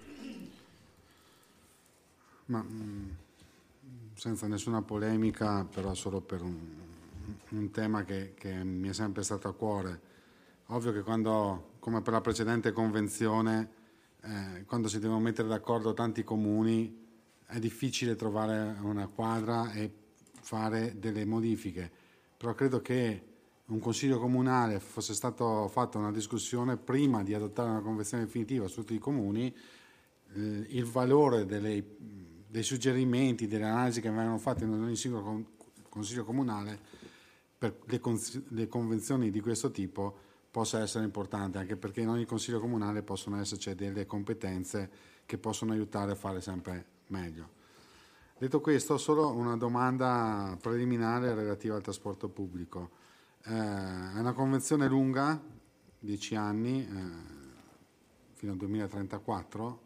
Ma mh, senza nessuna polemica, però solo per un, un tema che, che mi è sempre stato a cuore. Ovvio che quando, come per la precedente convenzione, eh, quando si devono mettere d'accordo tanti comuni, è difficile trovare una quadra e fare delle modifiche. Però credo che un consiglio comunale fosse stato fatto una discussione prima di adottare una convenzione definitiva su tutti i comuni, eh, il valore delle, dei suggerimenti, delle analisi che vengono fatte in ogni singolo con, consiglio comunale per le, con, le convenzioni di questo tipo possa essere importante, anche perché in ogni consiglio comunale possono esserci delle competenze che possono aiutare a fare sempre meglio. Detto questo, solo una domanda preliminare relativa al trasporto pubblico. Eh, è una convenzione lunga, dieci anni, eh, fino al duemilatrentaquattro,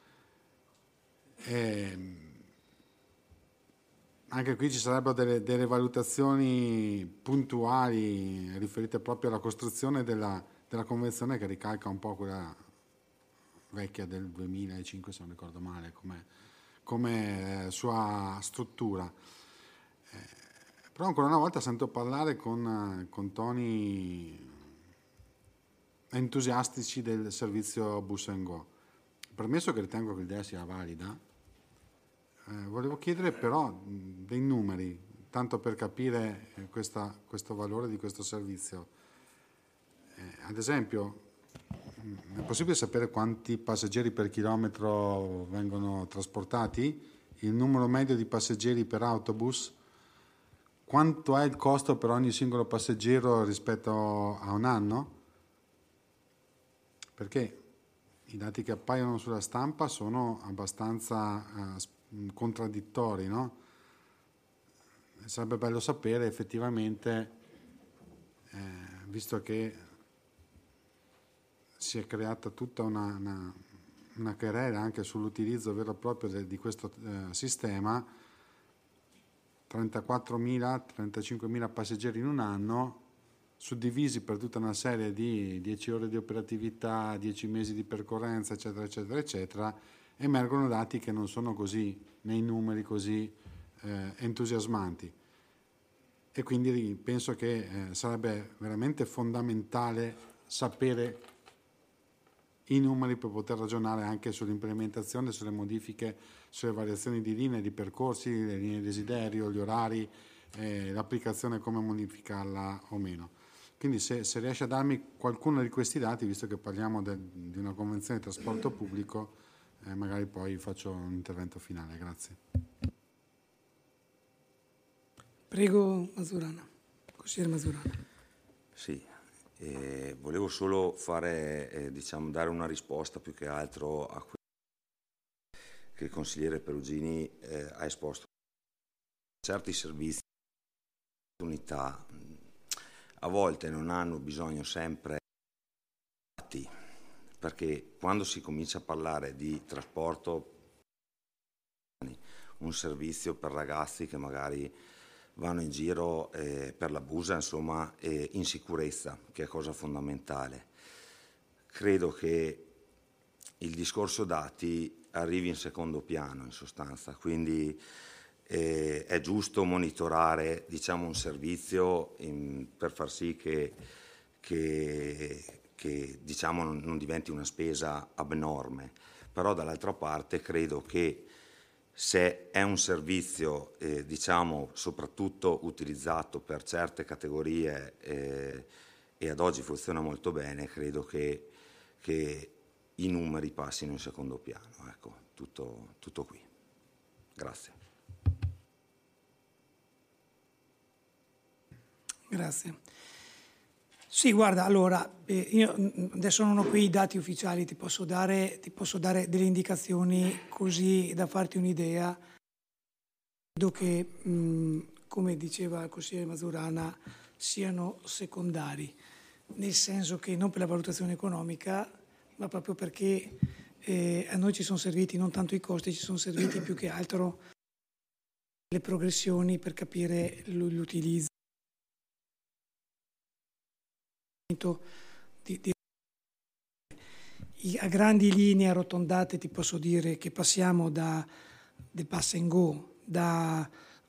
e anche qui ci sarebbero delle, delle valutazioni puntuali riferite proprio alla costruzione della, della convenzione, che ricalca un po' quella vecchia del duemilacinque, se non ricordo male, come, come eh, sua struttura. Eh, però ancora una volta sento parlare con, con toni entusiastici del servizio Bus and Go. Permesso che ritengo che l'idea sia valida, eh, volevo chiedere però dei numeri, tanto per capire questa, questo valore di questo servizio. Eh, ad esempio, è possibile sapere quanti passeggeri per chilometro vengono trasportati? Il numero medio di passeggeri per autobus? Quanto è il costo per ogni singolo passeggero rispetto a un anno? Perché i dati che appaiono sulla stampa sono abbastanza eh, contraddittori, no? Sarebbe bello sapere effettivamente, eh, visto che si è creata tutta una, una, una querela anche sull'utilizzo vero e proprio de, di questo eh, sistema, trentaquattromila trentacinquemila passeggeri in un anno, suddivisi per tutta una serie di dieci ore di operatività, dieci mesi di percorrenza, eccetera, eccetera, eccetera, emergono dati che non sono così, nei numeri così eh, entusiasmanti. E quindi penso che eh, sarebbe veramente fondamentale sapere i numeri per poter ragionare anche sull'implementazione, sulle modifiche, sulle variazioni di linee, di percorsi, le linee di desiderio, gli orari, eh, l'applicazione, come modificarla o meno. Quindi se, se riesce a darmi qualcuno di questi dati, visto che parliamo de, di una convenzione di trasporto pubblico, eh, magari poi faccio un intervento finale. Grazie.
Prego Masurana, consigliere Masurana.
Sì, eh, volevo solo fare, eh, diciamo, dare una risposta più che altro a quello che il consigliere Perugini eh, ha esposto. Certi servizi, unità, a volte non hanno bisogno sempre di dati, perché quando si comincia a parlare di trasporto, un servizio per ragazzi che magari vanno in giro eh, per la busa, insomma, eh, in sicurezza, che è cosa fondamentale. Credo che il discorso dati arrivi in secondo piano, in sostanza, quindi eh, è giusto monitorare, diciamo, un servizio in, per far sì che, che, che diciamo, non, non diventi una spesa abnorme, però dall'altra parte credo che se è un servizio, eh, diciamo, soprattutto utilizzato per certe categorie eh, e ad oggi funziona molto bene, credo che, che i numeri passino in secondo piano. Ecco, tutto, tutto qui. Grazie.
Grazie. Sì, guarda, allora, eh, io adesso non ho qui i dati ufficiali, ti posso dare, ti posso dare delle indicazioni così da farti un'idea. Credo che, mh, come diceva il consigliere Masurana, siano secondari, nel senso che non per la valutazione economica, ma proprio perché eh, a noi ci sono serviti non tanto i costi, ci sono serviti più che altro le progressioni per capire l'utilizzo. Di, di, a grandi linee arrotondate ti posso dire che passiamo da, del pass and go da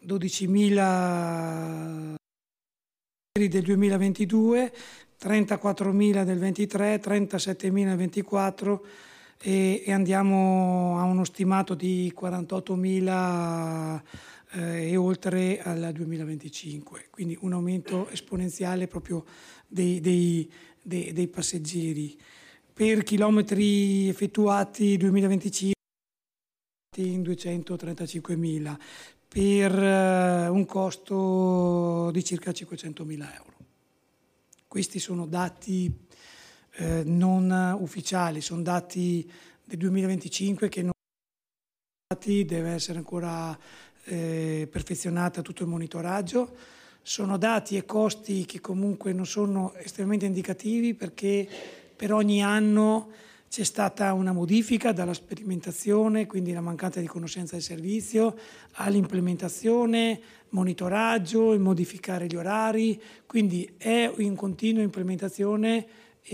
dodicimila del duemilaventidue, trentaquattromila del ventitré, trentasettemila del ventiquattro e, e andiamo a uno stimato di quarantottomila eh, e oltre al duemilaventicinque, quindi un aumento esponenziale proprio dei, dei, dei, dei passeggeri. Per chilometri effettuati duemilaventicinque in duecentotrentacinquemila, per uh, un costo di circa cinquecentomila euro. Questi sono dati eh, non ufficiali, sono dati del duemilaventicinque che non deve essere ancora eh, perfezionata tutto il monitoraggio. Sono dati e costi che comunque non sono estremamente indicativi perché per ogni anno c'è stata una modifica dalla sperimentazione, quindi la mancanza di conoscenza del servizio, all'implementazione, monitoraggio, modificare gli orari, quindi è in continua implementazione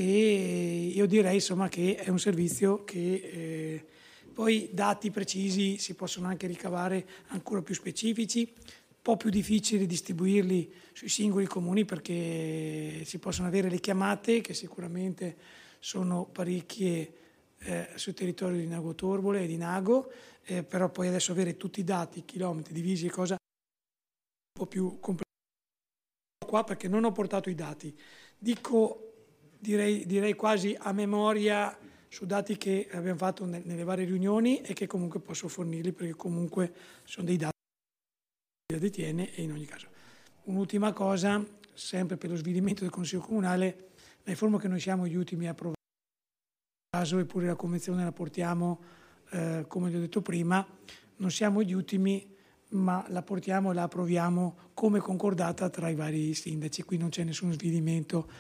e io direi insomma che è un servizio che eh, poi dati precisi si possono anche ricavare ancora più specifici, un po' più difficile distribuirli sui singoli comuni perché si possono avere le chiamate che sicuramente sono parecchie eh, sul territorio di Nago Torbole e di Nago, eh, però poi adesso avere tutti i dati, chilometri divisi e cosa un po' più complicato qua perché non ho portato i dati. Dico, direi, direi quasi a memoria su dati che abbiamo fatto nel, nelle varie riunioni e che comunque posso fornirli perché comunque sono dei dati che la detiene e in ogni caso. Un'ultima cosa, sempre per lo svilimento del Consiglio Comunale, la riforma che noi siamo gli ultimi a approvare, caso eppure la Convenzione la portiamo, eh, come vi ho detto prima, non siamo gli ultimi, ma la portiamo e la approviamo come concordata tra i vari sindaci, qui non c'è nessun svilimento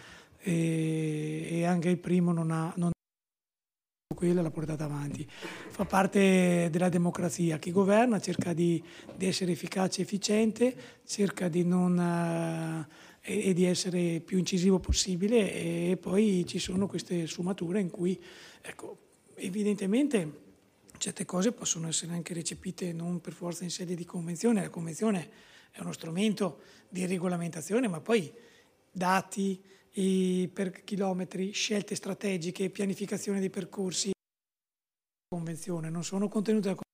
e, e anche il primo non ha, non ha quella l'ha portata avanti. Fa parte della democrazia, chi governa cerca di, di essere efficace e efficiente, cerca di non... Eh, e di essere più incisivo possibile e poi ci sono queste sfumature in cui, ecco, evidentemente certe cose possono essere anche recepite non per forza in sede di convenzione, la convenzione è uno strumento di regolamentazione, ma poi dati i per chilometri, scelte strategiche, pianificazione dei percorsi, convenzione, non sono contenute nel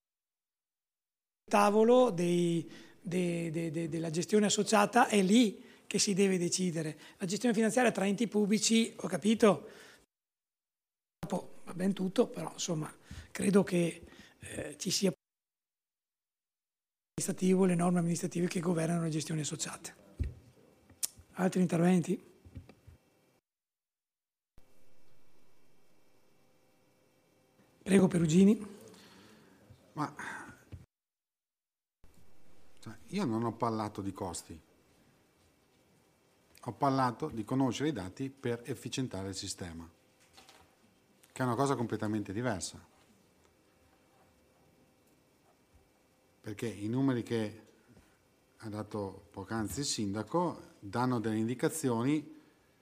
tavolo dei, de, de, de, della gestione associata, è lì che si deve decidere. La gestione finanziaria tra enti pubblici, ho capito, va ben tutto, però insomma credo che eh, ci sia amministrativo, le norme amministrative che governano le gestioni associate. Altri interventi? Prego Perugini.
Ma cioè, io non ho parlato di costi, ho parlato di conoscere i dati per efficientare il sistema, che è una cosa completamente diversa. Perché i numeri che ha dato poc'anzi il sindaco danno delle indicazioni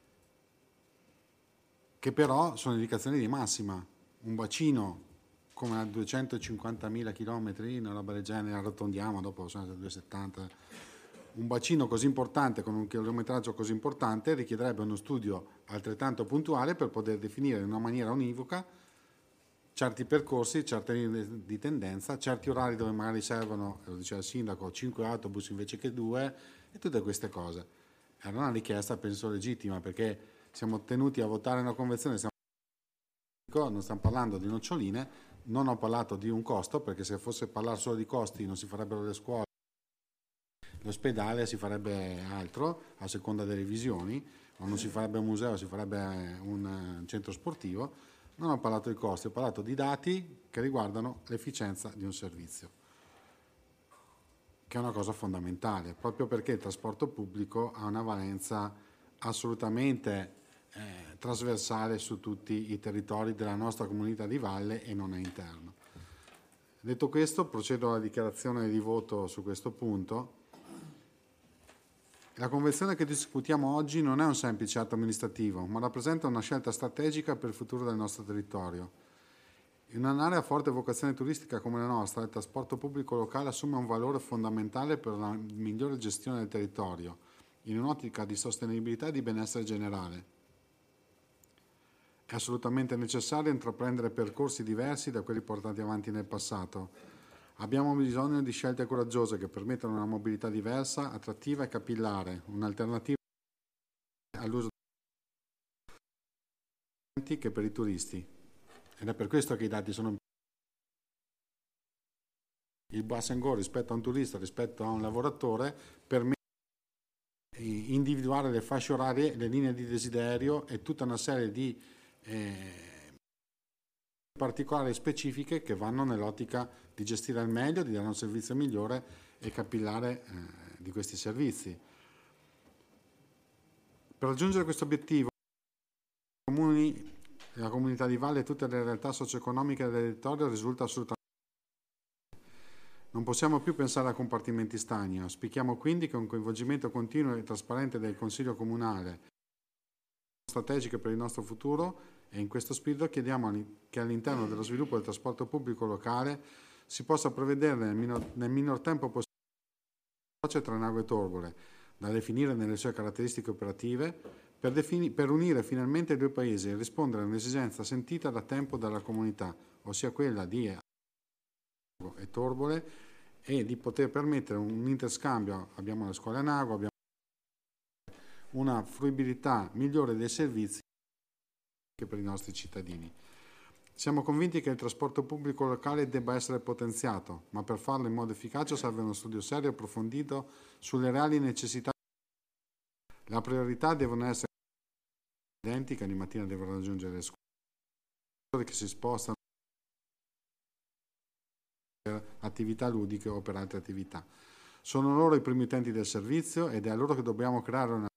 che però sono indicazioni di massima. Un bacino come a duecentocinquantamila chilometri, una roba del genere, arrotondiamo, dopo sono duecentosettanta. Un bacino così importante, con un chilometraggio così importante, richiederebbe uno studio altrettanto puntuale per poter definire in una maniera univoca certi percorsi, certe linee di tendenza, certi orari dove magari servono, lo diceva il sindaco, cinque autobus invece che due, e tutte queste cose. Era una richiesta, penso, legittima, perché siamo tenuti a votare una convenzione, stiamo non stiamo parlando di noccioline, non ho parlato di un costo, perché se fosse parlare solo di costi non si farebbero le scuole, l'ospedale, si farebbe altro a seconda delle visioni, o non si farebbe un museo, si farebbe un centro sportivo. Non ho parlato di costi, ho parlato di dati che riguardano l'efficienza di un servizio, che è una cosa fondamentale, proprio perché il trasporto pubblico ha una valenza assolutamente eh, trasversale su tutti i territori della nostra comunità di valle e non è interno. Detto questo, procedo alla dichiarazione di voto su questo punto. La convenzione che discutiamo oggi non è un semplice atto amministrativo, ma rappresenta una scelta strategica per il futuro del nostro territorio. In un'area a forte vocazione turistica come la nostra, il trasporto pubblico locale assume un valore fondamentale per la migliore gestione del territorio, in un'ottica di sostenibilità e di benessere generale. È assolutamente necessario intraprendere percorsi diversi da quelli portati avanti nel passato. Abbiamo bisogno di scelte coraggiose che permettano una mobilità diversa, attrattiva e capillare, un'alternativa all'uso che per i turisti. Ed è per questo che i dati sono il bus and go rispetto a un turista, rispetto a un lavoratore, permette di individuare le fasce orarie, le linee di desiderio e tutta una serie di eh, particolari specifiche che vanno nell'ottica di gestire al meglio, di dare un servizio migliore e capillare eh, di questi servizi. Per raggiungere questo obiettivo, i comuni, la comunità di valle e tutte le realtà socio-economiche del territorio risulta assolutamente. Non possiamo più pensare a compartimenti stagni. Auspichiamo quindi che un coinvolgimento continuo e trasparente del Consiglio Comunale strategiche per il nostro futuro, e in questo spirito chiediamo che all'interno dello sviluppo del trasporto pubblico locale si possa prevedere nel minor, nel minor tempo possibile tra Nago e Torbole, da definire nelle sue caratteristiche operative, per, defini, per unire finalmente i due paesi e rispondere a un'esigenza sentita da tempo dalla comunità, ossia quella di Nago e Torbole, e di poter permettere un interscambio. Abbiamo le scuole a Nago, abbiamo una fruibilità migliore dei servizi che per i nostri cittadini. Siamo convinti che il trasporto pubblico locale debba essere potenziato, ma per farlo in modo efficace serve uno studio serio e approfondito sulle reali necessità. La priorità devono essere gli studenti che ogni mattina devono raggiungere le scuole, che si spostano per attività ludiche o per altre attività. Sono loro i primi utenti del servizio ed è a loro che dobbiamo creare una.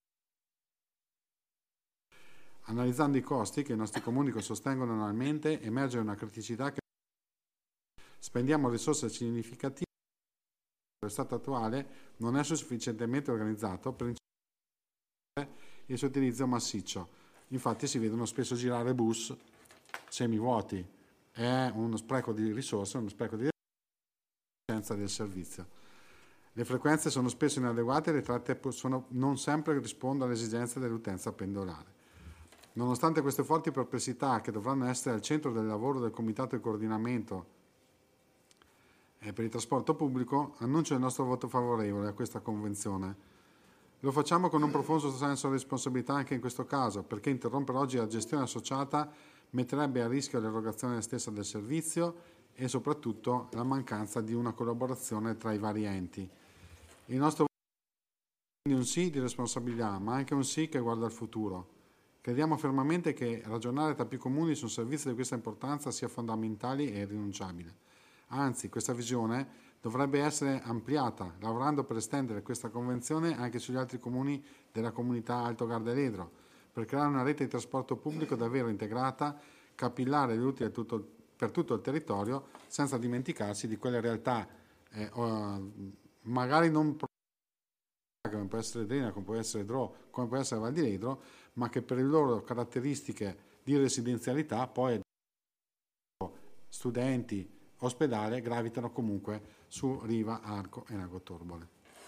Analizzando i costi che i nostri comuni sostengono annualmente, emerge una criticità che spendiamo risorse significative. Lo stato attuale non è sufficientemente organizzato per il suo utilizzo massiccio. Infatti si vedono spesso girare bus semivuoti. È uno spreco di risorse, uno spreco di efficienza del servizio. Le frequenze sono spesso inadeguate e le tratte sono, non sempre rispondono alle esigenze dell'utenza pendolare. Nonostante queste forti perplessità che dovranno essere al centro del lavoro del Comitato di Coordinamento eh, per il trasporto pubblico, annuncio il nostro voto favorevole a questa convenzione. Lo facciamo con un profondo senso di responsabilità anche in questo caso, perché interrompere oggi la gestione associata metterebbe a rischio l'erogazione stessa del servizio e soprattutto la mancanza di una collaborazione tra i vari enti. Il nostro voto è quindi un sì di responsabilità, ma anche un sì che guarda al futuro. Crediamo fermamente che ragionare tra più comuni su un servizio di questa importanza sia fondamentale e irrinunciabile. Anzi, questa visione dovrebbe essere ampliata, lavorando per estendere questa convenzione anche sugli altri comuni della comunità Alto Garda-Ledro, per creare una rete di trasporto pubblico davvero integrata, capillare e utile tutto, per tutto il territorio, senza dimenticarsi di quelle realtà eh, magari non come può essere Drina, come può essere Dro, come può essere Val di Ledro, ma che per le loro caratteristiche di residenzialità poi studenti, ospedale gravitano comunque su Riva, Arco e Lago Torbole.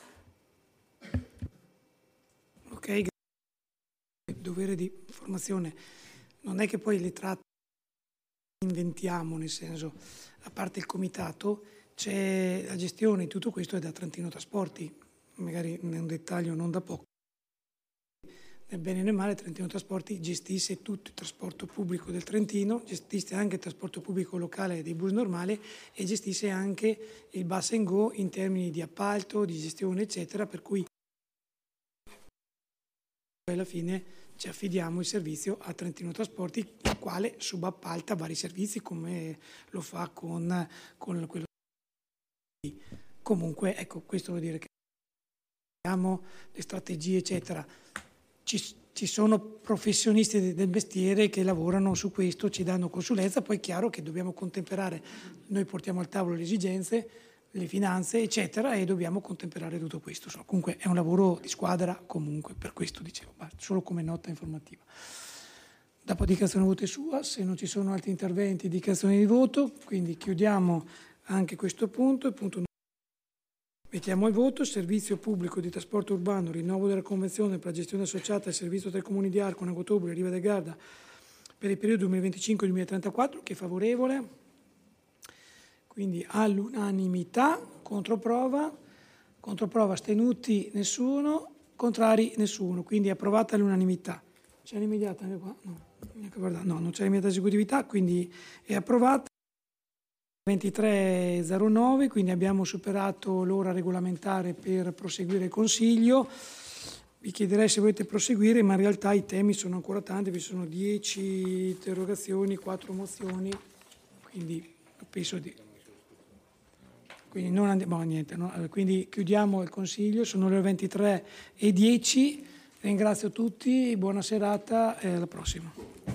Ok, il dovere di formazione non è che poi le tratte inventiamo, nel senso, a parte il comitato, c'è la gestione di tutto questo è da Trentino Trasporti, magari è un dettaglio non da poco. Nel bene e nel male Trentino Trasporti gestisce tutto il trasporto pubblico del Trentino, gestisce anche il trasporto pubblico locale dei bus normali e gestisce anche il bus and go in termini di appalto, di gestione eccetera, per cui alla fine ci affidiamo il servizio a Trentino Trasporti, il quale subappalta vari servizi come lo fa con, con quello. Comunque ecco, questo vuol dire che abbiamo le strategie eccetera. Ci, ci sono professionisti del mestiere che lavorano su questo, ci danno consulenza, poi è chiaro che dobbiamo contemperare, noi portiamo al tavolo le esigenze, le finanze eccetera e dobbiamo contemperare tutto questo. Comunque è un lavoro di squadra comunque, per questo dicevo, solo come nota informativa. Dopo dichiarazione di voto è sua, se non ci sono altri interventi dichiarazione di voto, quindi chiudiamo anche questo punto. Il punto mettiamo al voto servizio pubblico di trasporto urbano, rinnovo della convenzione per la gestione associata al servizio del Comune di Arco, Lago Torbole e Riva del Garda per il periodo duemilaventicinque duemilatrentaquattro, che è favorevole, quindi all'unanimità, controprova, controprova astenuti nessuno, contrari nessuno, quindi approvata all'unanimità. C'è l'immediata anche qua? No, no, non c'è l'immediata esecutività, quindi è approvata. ventitré zero nove, quindi abbiamo superato l'ora regolamentare per proseguire il Consiglio. Vi chiederei se volete proseguire, ma in realtà i temi sono ancora tanti, vi sono dieci interrogazioni, quattro mozioni, quindi penso di... Quindi, non andiamo, niente, no? Quindi chiudiamo il Consiglio, sono le ventitré e dieci, ringrazio tutti, buona serata e alla prossima.